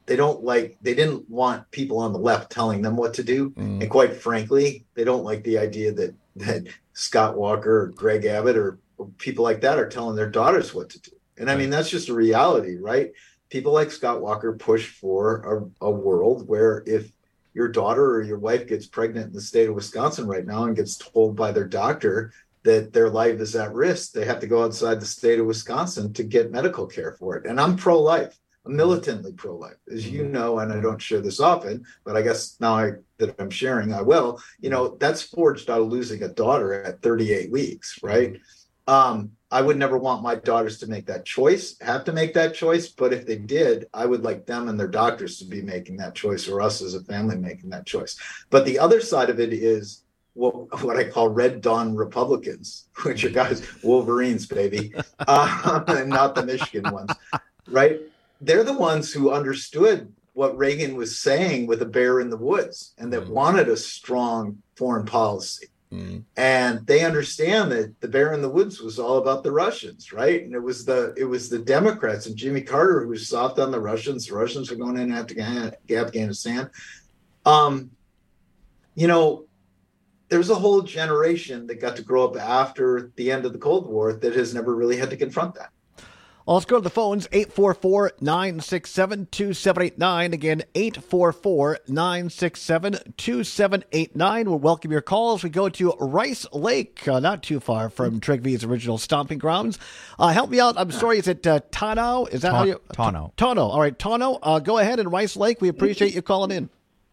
they don't like, they didn't want people on the left telling them what to do. Mm. And quite frankly, they don't like the idea that, that Scott Walker or Greg Abbott or, or people like that are telling their daughters what to do. And I mean, that's just a reality, right? People like Scott Walker push for a, a world where if your daughter or your wife gets pregnant in the state of Wisconsin right now and gets told by their doctor that their life is at risk, they have to go outside the state of Wisconsin to get medical care for it. And I'm pro-life. I'm militantly pro-life, as you know, and I don't share this often, but I guess now I, that I'm sharing, I will. You know, that's forged out of losing a daughter at thirty-eight weeks, right? Um, I would never want my daughters to make that choice, have to make that choice. But if they did, I would like them and their doctors to be making that choice, or us as a family making that choice. But the other side of it is what, what I call Red Dawn Republicans, which are guys, Wolverines, baby, uh, and not the Michigan ones, right? They're the ones who understood what Reagan was saying with a bear in the woods, and that mm. wanted a strong foreign policy. Mm. And they understand that the bear in the woods was all about the Russians, right? And it was the it was the Democrats and Jimmy Carter who was soft on the Russians. The Russians were going in after Afghanistan. Um, you know, there's a whole generation that got to grow up after the end of the Cold War that has never really had to confront that. Well, let's go to the phones, eight four four, nine six seven, two seven eight nine. Again, eight four four, nine six seven, two seven eight nine. We'll welcome your calls. We go to Rice Lake, uh, not too far from Trigvy's original stomping grounds. Uh, help me out. I'm sorry, is it uh, Tano? Is that Ta- how you? Tano. Tano. All right, Tano, uh, go ahead. In Rice Lake, we appreciate you calling in.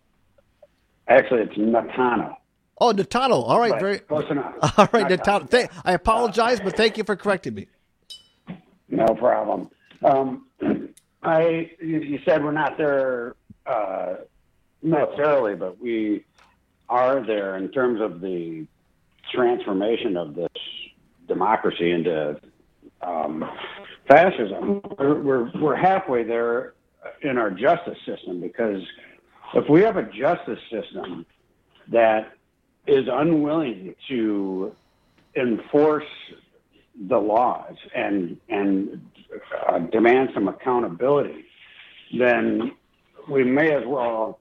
Actually, it's Natano. Oh, Natano. All right. But very close enough. All right, Natano. Th- I apologize, but thank you for correcting me. No problem. Um, I you said we're not there uh, necessarily, but we are there in terms of the transformation of this democracy into um, fascism. We're, we're we're halfway there in our justice system, because if we have a justice system that is unwilling to enforce the laws and and uh, demand some accountability, then we may as well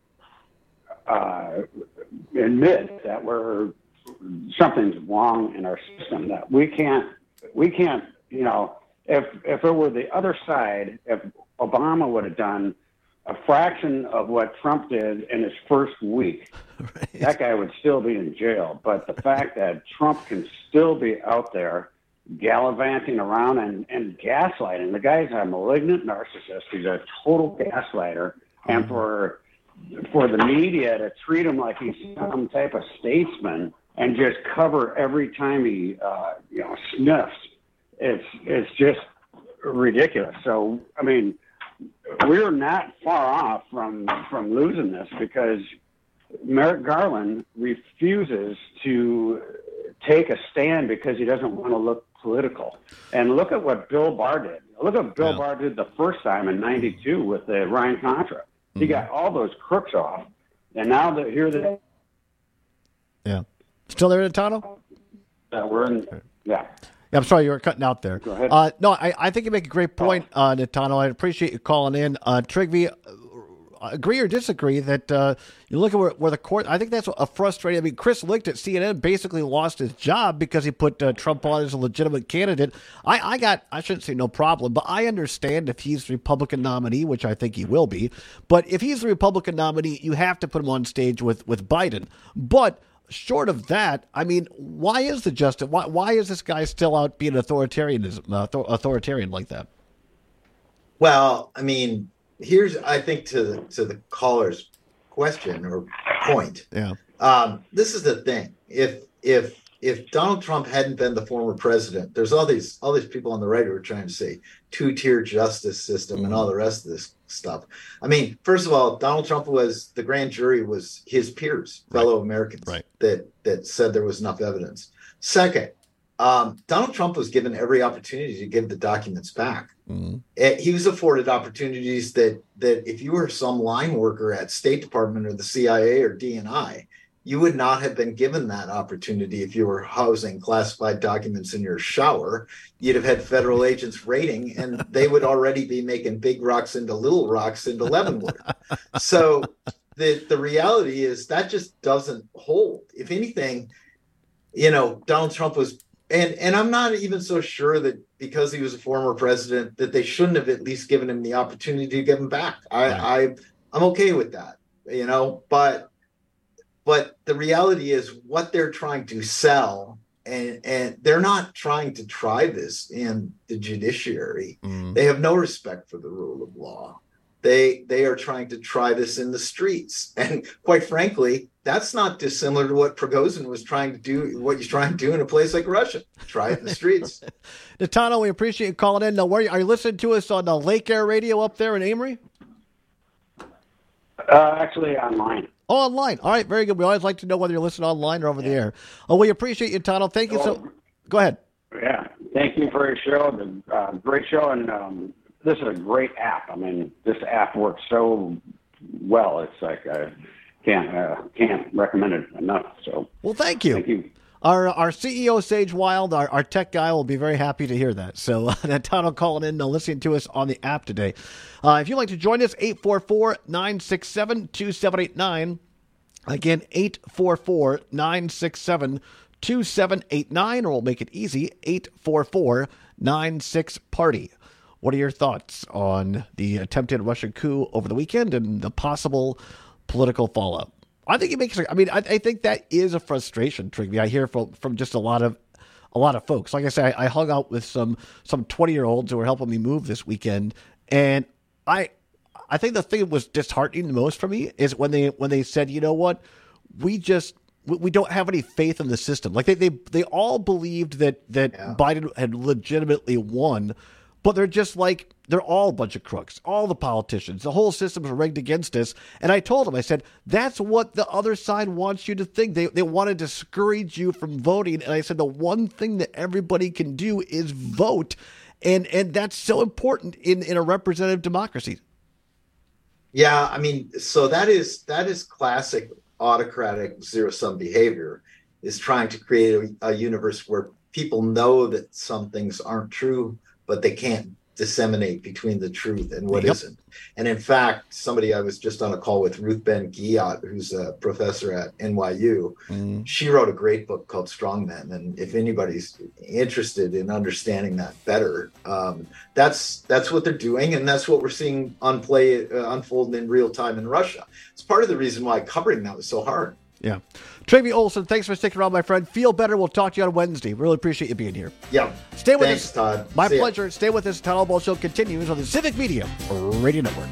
uh, admit that we're something's wrong in our system. That we can't we can't you know if if it were the other side, if Obama would have done a fraction of what Trump did in his first week, right, that guy would still be in jail. But the fact that Trump can still be out there gallivanting around and, and gaslighting. The guy's a malignant narcissist. He's a total gaslighter. And for for the media to treat him like he's some type of statesman and just cover every time he uh, you know sniffs, it's it's just ridiculous. So I mean, we're not far off from from losing this, because Merrick Garland refuses to take a stand because he doesn't want to look political. And look at what Bill Barr did. Look at what Bill yeah. Barr did the first time in ninety-two with the Ryan Contra. Mm-hmm. He got all those crooks off, and now that here they yeah, still there, Natano? Uh, we're in, yeah. Yeah, I'm sorry, you were cutting out there. Go ahead. Uh, no, I, I think you make a great point, oh. uh, Natano. I appreciate you calling in. Uh, Trigby, agree or disagree that uh, you look at where, where the court, I think that's a frustrating. I mean, Chris Licht at C N N basically lost his job because he put uh, Trump on as a legitimate candidate. I, I got, I shouldn't say no problem, but I understand if he's the Republican nominee, which I think he will be. But if he's the Republican nominee, you have to put him on stage with, with Biden. But short of that, I mean, why is the justice? Why, why is this guy still out being authoritarianism, uh, authoritarian like that? Well, I mean, here's, I think, to the, to the caller's question or point. Yeah. Um, this is the thing. If if if Donald Trump hadn't been the former president, there's all these all these people on the right who are trying to say two-tier justice system mm-hmm. and all the rest of this stuff. I mean, first of all, Donald Trump was, the grand jury was his peers, right. fellow Americans, right. that that said there was enough evidence. Second, um, Donald Trump was given every opportunity to give the documents back. Mm-hmm. He was afforded opportunities that that if you were some line worker at State Department or the C I A or D N I, you would not have been given that opportunity if you were housing classified documents in your shower. You'd have had federal agents raiding, and they would already be making big rocks into little rocks into Leavenworth. So the the reality is that just doesn't hold. If anything, you know, Donald Trump was, and and I'm not even so sure that because he was a former president that they shouldn't have at least given him the opportunity to give him back. I, I I'm okay with that, you know, but. But the reality is what they're trying to sell, and, and they're not trying to try this in the judiciary. Mm. They have no respect for the rule of law. They they are trying to try this in the streets. And quite frankly, that's not dissimilar to what Prigozhin was trying to do, what he's trying to do in a place like Russia. Try it in the streets. Nathaniel, we appreciate you calling in. Now, where are you, are you listening to us on the Lake Air Radio up there in Amory? Uh, actually, online. Oh, online. All right, very good. We always like to know whether you're listening online or over yeah. the air. Oh, we appreciate you, Tonto. Thank you. So, go ahead. Yeah, thank you for your show. The uh, great show, and um, this is a great app. I mean, this app works so well. It's like I can't uh, can't recommend it enough. So, well, thank you. Thank you. Our our C E O, Sage Wild, our, our tech guy, will be very happy to hear that. So, uh, Nathaniel calling in, uh, listening to us on the app today. Uh, if you'd like to join us, eight four four, nine six seven, two seven eight nine. Again, eight four four, nine six seven, two seven eight nine, or we'll make it easy, eight four four, nine six, party. What are your thoughts on the attempted Russian coup over the weekend and the possible political fallout? I think it makes. I mean, I, I think that is a frustration, Trigby. I hear from from just a lot of a lot of folks. Like I said, I, I hung out with some some twenty year olds who were helping me move this weekend, and I I think the thing that was disheartening the most for me is when they when they said, you know what, we just we, we don't have any faith in the system. Like they they they all believed that that yeah. Biden had legitimately won. But they're just like, they're all a bunch of crooks, all the politicians. The whole system's rigged against us. And I told them, I said, that's what the other side wants you to think. They they want to discourage you from voting. And I said, the one thing that everybody can do is vote. And and that's so important in, in a representative democracy. Yeah, I mean, so that is that is classic autocratic zero-sum behavior, is trying to create a, a universe where people know that some things aren't true, but they can't disseminate between the truth and what yep. isn't. And in fact, somebody I was just on a call with, Ruth Ben-Ghiat, who's a professor at N Y U, mm. she wrote a great book called Strongmen. And if anybody's interested in understanding that better, um, that's that's what they're doing. And that's what we're seeing on play, uh, unfold in real time in Russia. It's part of the reason why covering that was so hard. Yeah. Trevy Olson, thanks for sticking around, my friend. Feel better. We'll talk to you on Wednesday. Really appreciate you being here. Yeah. Stay with thanks, us. Todd. My See pleasure. ya. Stay with us. Todd Albaugh Show continues on the Civic Media Radio Network.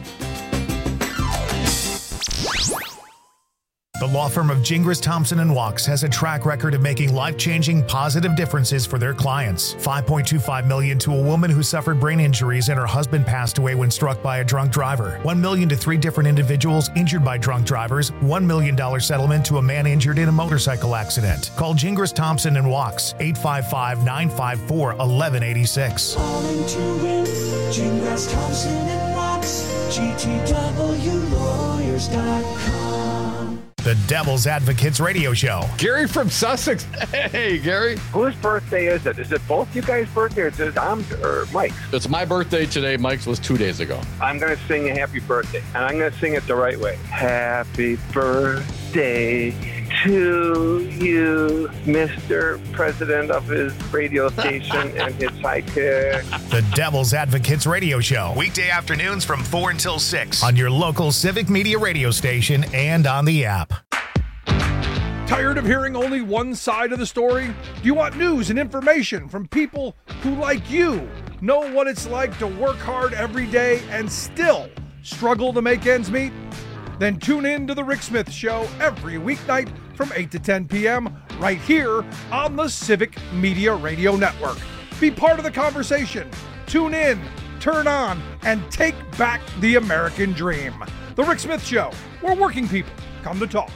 The law firm of Gingras, Thompson and Wachs has a track record of making life-changing positive differences for their clients. five point two five million dollars to a woman who suffered brain injuries and her husband passed away when struck by a drunk driver. one million dollars to three different individuals injured by drunk drivers. one million dollars settlement to a man injured in a motorcycle accident. Call Gingras, Thompson and Wachs, eight five five, nine five four, one one eight six. Calling to win, Gingras, Thompson and Wachs, G T W lawyers dot com. The Devil's Advocates Radio Show. Gary from Sussex. Hey, Gary. Whose birthday is it? Is it both you guys' birthday or is it Tom's or Mike's? It's my birthday today. Mike's was two days ago. I'm going to sing a happy birthday, and I'm going to sing it the right way. Happy birthday to you, Mister President of his radio station and his sidekick. The Devil's Advocates Radio Show. Weekday afternoons from four until six on your local Civic Media radio station and on the app. Tired of hearing only one side of the story? Do you want news and information from people who, like you, know what it's like to work hard every day and still struggle to make ends meet? Then tune in to The Rick Smith Show every weeknight from eight to ten p.m. right here on the Civic Media Radio Network. Be part of the conversation. Tune in, turn on, and take back the American dream. The Rick Smith Show, where working people come to talk.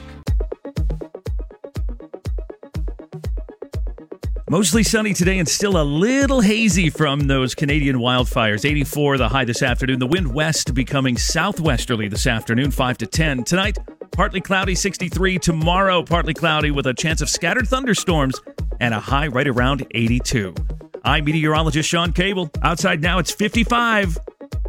Mostly sunny today and still a little hazy from those Canadian wildfires. eighty-four the high this afternoon. The wind west becoming southwesterly this afternoon, five to ten. Tonight, Partly cloudy, sixty-three. Tomorrow, partly cloudy with a chance of scattered thunderstorms and a high right around eighty-two. I'm meteorologist Sean Cable. Outside now, it's fifty-five.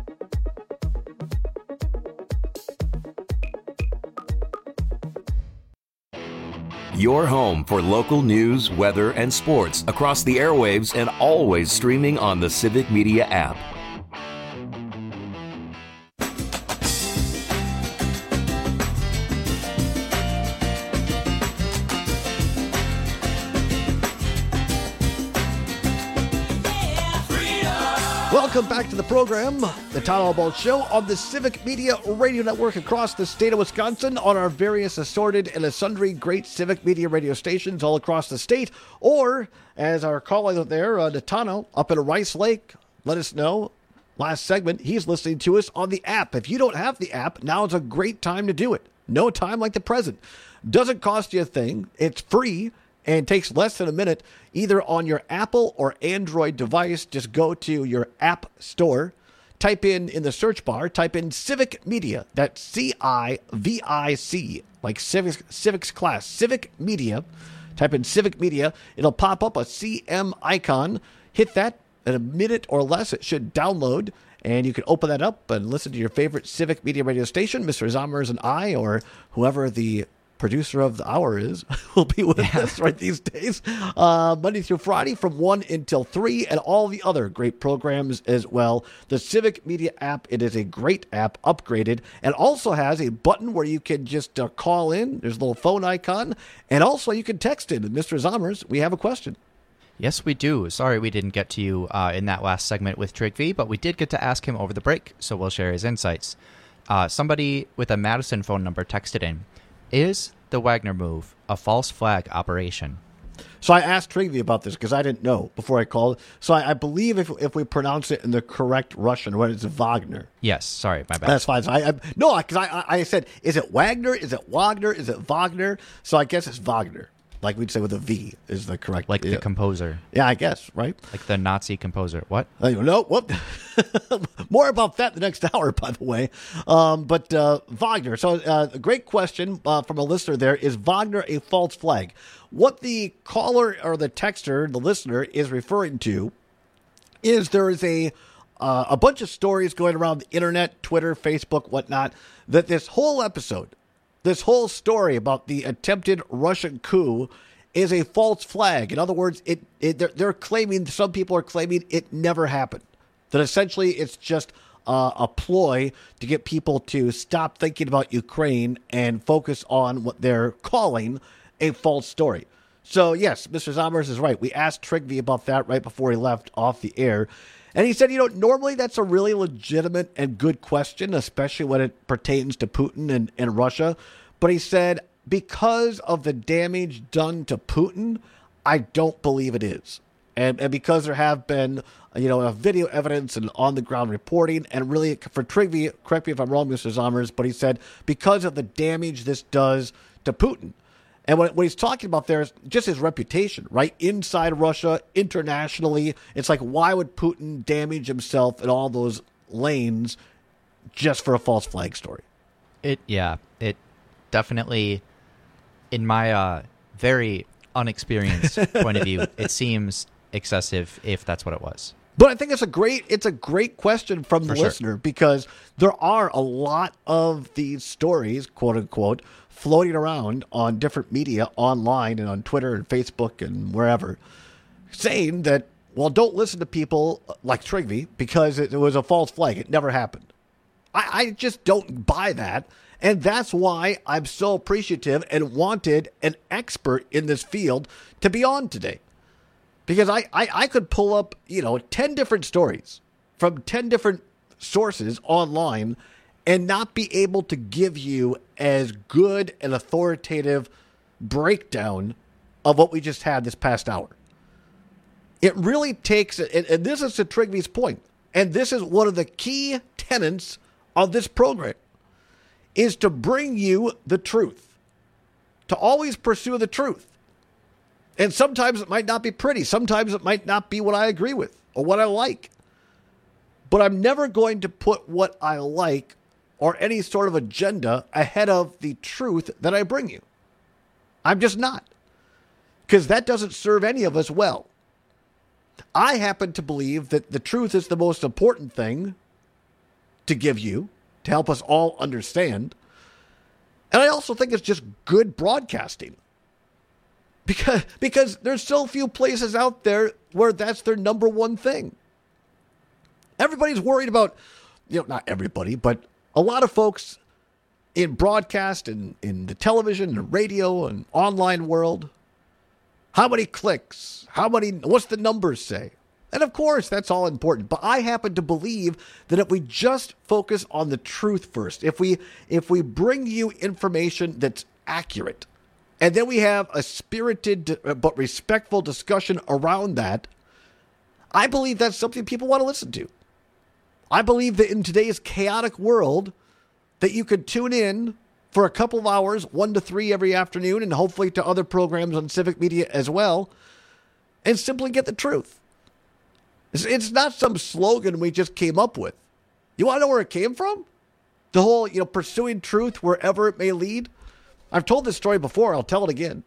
Your home for local news, weather, and sports across the airwaves and always streaming on the Civic Media app. Welcome back to the program, the Town Hall Show on the Civic Media Radio Network across the state of Wisconsin on our various assorted and sundry great Civic Media radio stations all across the state. Or, as our caller there, uh, Natano, up in Rice Lake, let us know. Last segment, he's listening to us on the app. If you don't have the app, now is a great time to do it. No time like the present. Doesn't cost you a thing. It's free. And takes less than a minute, either on your Apple or Android device. Just go to your app store, type in in the search bar, type in Civic Media. That's C I V I C, like civics, civics class, Civic Media. Type in Civic Media. It'll pop up a C M icon. Hit that. In a minute or less, it should download. And you can open that up and listen to your favorite Civic Media radio station. Mister Zommers and I, or whoever the producer of the hour is, will be with yeah. us right these days, uh, Monday through Friday from one until three, and all the other great programs as well. The Civic Media app, it is a great app, upgraded, and also has a button where you can just uh, call in. There's a little phone icon, and also you can text in. Mister Zommers, we have a question. Yes, we do. Sorry we didn't get to you uh, in that last segment with Trigvi, but we did get to ask him over the break, so we'll share his insights. Uh, somebody with a Madison phone number texted in, is the Wagner move a false flag operation? So I asked Trigvi about this because I didn't know before I called. So I, I believe if if we pronounce it in the correct Russian, what is it, Wagner? Yes, sorry, my bad. That's fine. So I, I no, because I, I I said, is it Wagner? Is it Wagner? Is it Wagner? So I guess it's Wagner. Like we'd say with a V is the correct. Like yeah. the composer. Yeah, I guess, right? Like the Nazi composer. What? Uh, no, whoop. More about that the next hour, by the way. Um, but uh, Wagner. So uh, a great question uh, from a listener there. Is Wagner a false flag? What the caller or the texter, the listener, is referring to is there is a uh, a bunch of stories going around the internet, Twitter, Facebook, whatnot, that this whole episode, this whole story about the attempted Russian coup is a false flag. In other words, it, it they're, they're claiming, some people are claiming it never happened. That essentially it's just uh, a ploy to get people to stop thinking about Ukraine and focus on what they're calling a false story. So, yes, Mister Zommers is right. We asked Trigvi about that right before he left off the air. And he said, you know, normally that's a really legitimate and good question, especially when it pertains to Putin and, and Russia. But he said, because of the damage done to Putin, I don't believe it is. And, and because there have been, you know, video evidence and on-the-ground reporting, and really, for Trigvi, correct me if I'm wrong, Mister Zommers, but he said, because of the damage this does to Putin. And what, what he's talking about there is just his reputation, right? Inside Russia, internationally. It's like, why would Putin damage himself in all those lanes just for a false flag story? It, yeah, it definitely, in my uh, very unexperienced point of view, it seems excessive if that's what it was. But I think it's a great it's a great question from the For sure. listener, because there are a lot of these stories, quote unquote, floating around on different media online and on Twitter and Facebook and wherever, saying that, well, don't listen to people like Trigvi because it, it was a false flag. It never happened. I, I just don't buy that. And that's why I'm so appreciative and wanted an expert in this field to be on today. Because I, I, I could pull up, you know, ten different stories from ten different sources online and not be able to give you as good an authoritative breakdown of what we just had this past hour. It really takes, and, and this is to Trigvi's point, and this is one of the key tenets of this program, is to bring you the truth, to always pursue the truth. And sometimes it might not be pretty. Sometimes it might not be what I agree with or what I like. But I'm never going to put what I like or any sort of agenda ahead of the truth that I bring you. I'm just not. Because that doesn't serve any of us well. I happen to believe that the truth is the most important thing to give you, to help us all understand. And I also think it's just good broadcasting. Because, because there's so few places out there where that's their number one thing. Everybody's worried about, you know, not everybody, but a lot of folks in broadcast and in the television and radio and online world. How many clicks? How many, what's the numbers say? And of course, that's all important. But I happen to believe that if we just focus on the truth first, if we if we bring you information that's accurate, and then we have a spirited but respectful discussion around that, I believe that's something people want to listen to. I believe that in today's chaotic world, that you could tune in for a couple of hours, one to three every afternoon, and hopefully to other programs on Civic Media as well, and simply get the truth. It's, it's not some slogan we just came up with. You want to know where it came from? The whole, you know, pursuing truth wherever it may lead. I've told this story before. I'll tell it again.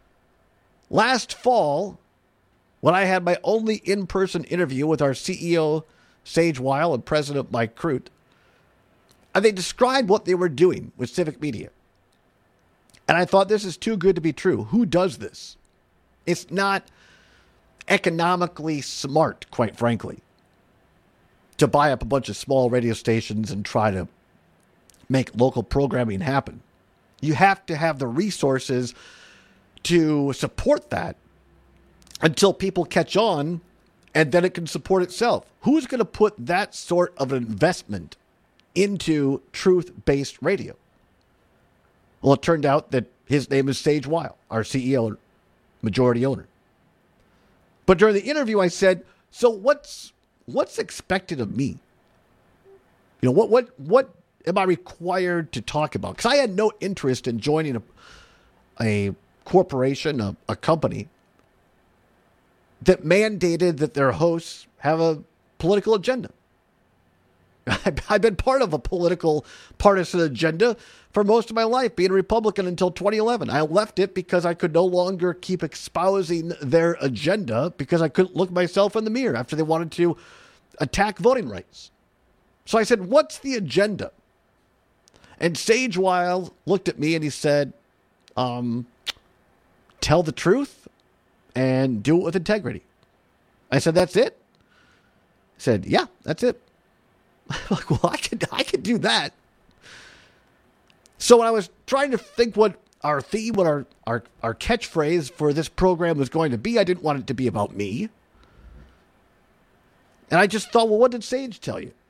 Last fall, when I had my only in-person interview with our C E O, Sage Weil, and President Mike Crute, and they described what they were doing with Civic Media. And I thought, this is too good to be true. Who does this? It's not economically smart, quite frankly, to buy up a bunch of small radio stations and try to make local programming happen. You have to have the resources to support that until people catch on, and then it can support itself. Who's going to put that sort of investment into truth-based radio? Well, it turned out that his name is Sage Weil, our C E O, majority owner. But during the interview, I said, so what's what's expected of me? You know, what what what am I required to talk about? Because I had no interest in joining a, a corporation, a, a company that mandated that their hosts have a political agenda. I've been part of a political partisan agenda for most of my life, being a Republican until twenty eleven. I left it because I could no longer keep espousing their agenda because I couldn't look myself in the mirror after they wanted to attack voting rights. So I said, what's the agenda? And Sage Weil looked at me and he said, um, tell the truth and do it with integrity. I said, that's it? He said, yeah, that's it. I'm like, well, I could, I could do that. So when I was trying to think what our theme, what our, our, our catchphrase for this program was going to be, I didn't want it to be about me. And I just thought, well, what did Sage tell you?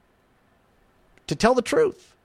To tell the truth.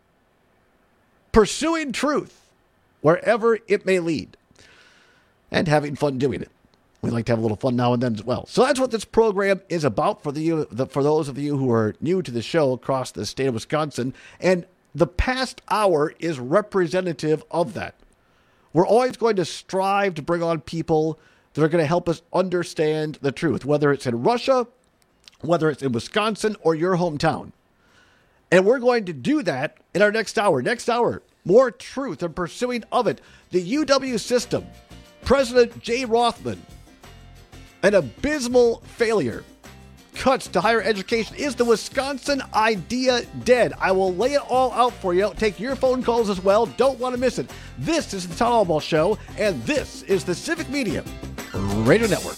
Pursuing truth wherever it may lead. And having fun doing it. We like to have a little fun now and then as well. So that's what this program is about for the, the for those of you who are new to the show across the state of Wisconsin. And the past hour is representative of that. We're always going to strive to bring on people that are going to help us understand the truth, whether it's in Russia, whether it's in Wisconsin or your hometown. And we're going to do that in our next hour. Next hour, more truth and pursuing of it. The U W system, President Jay Rothman, an abysmal failure. Cuts to higher education. Is the Wisconsin idea dead? I will lay it all out for you. Take your phone calls as well. Don't want to miss it. This is the Town Hall Show, and this is the Civic Media Radio Network.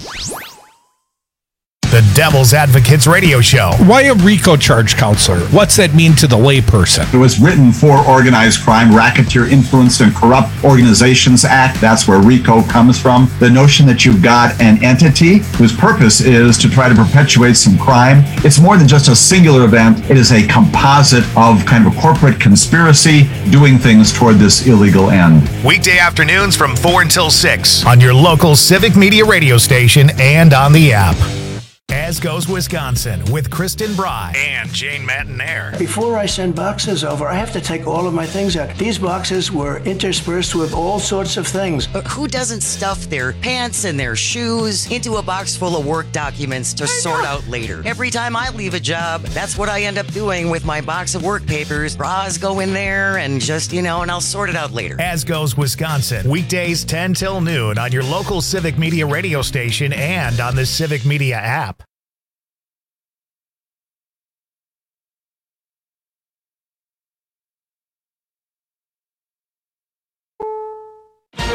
The Devil's Advocates Radio Show. Why a RICO charge, counselor? What's that mean to the layperson? It was written for Organized Crime, Racketeer Influenced and Corrupt Organizations Act. That's where RICO comes from. The notion that you've got an entity whose purpose is to try to perpetuate some crime. It's more than just a singular event. It is a composite of kind of a corporate conspiracy doing things toward this illegal end. Weekday afternoons from four until six on your local Civic Media radio station and on the app. As Goes Wisconsin with Kristen Bry and Jane Matinaire. Before I send boxes over, I have to take all of my things out. These boxes were interspersed with all sorts of things. But who doesn't stuff their pants and their shoes into a box full of work documents to sort out later? Every time I leave a job, that's what I end up doing with my box of work papers. Bras go in there and just, you know, and I'll sort it out later. As Goes Wisconsin, weekdays ten till noon on your local Civic Media radio station and on the Civic Media app.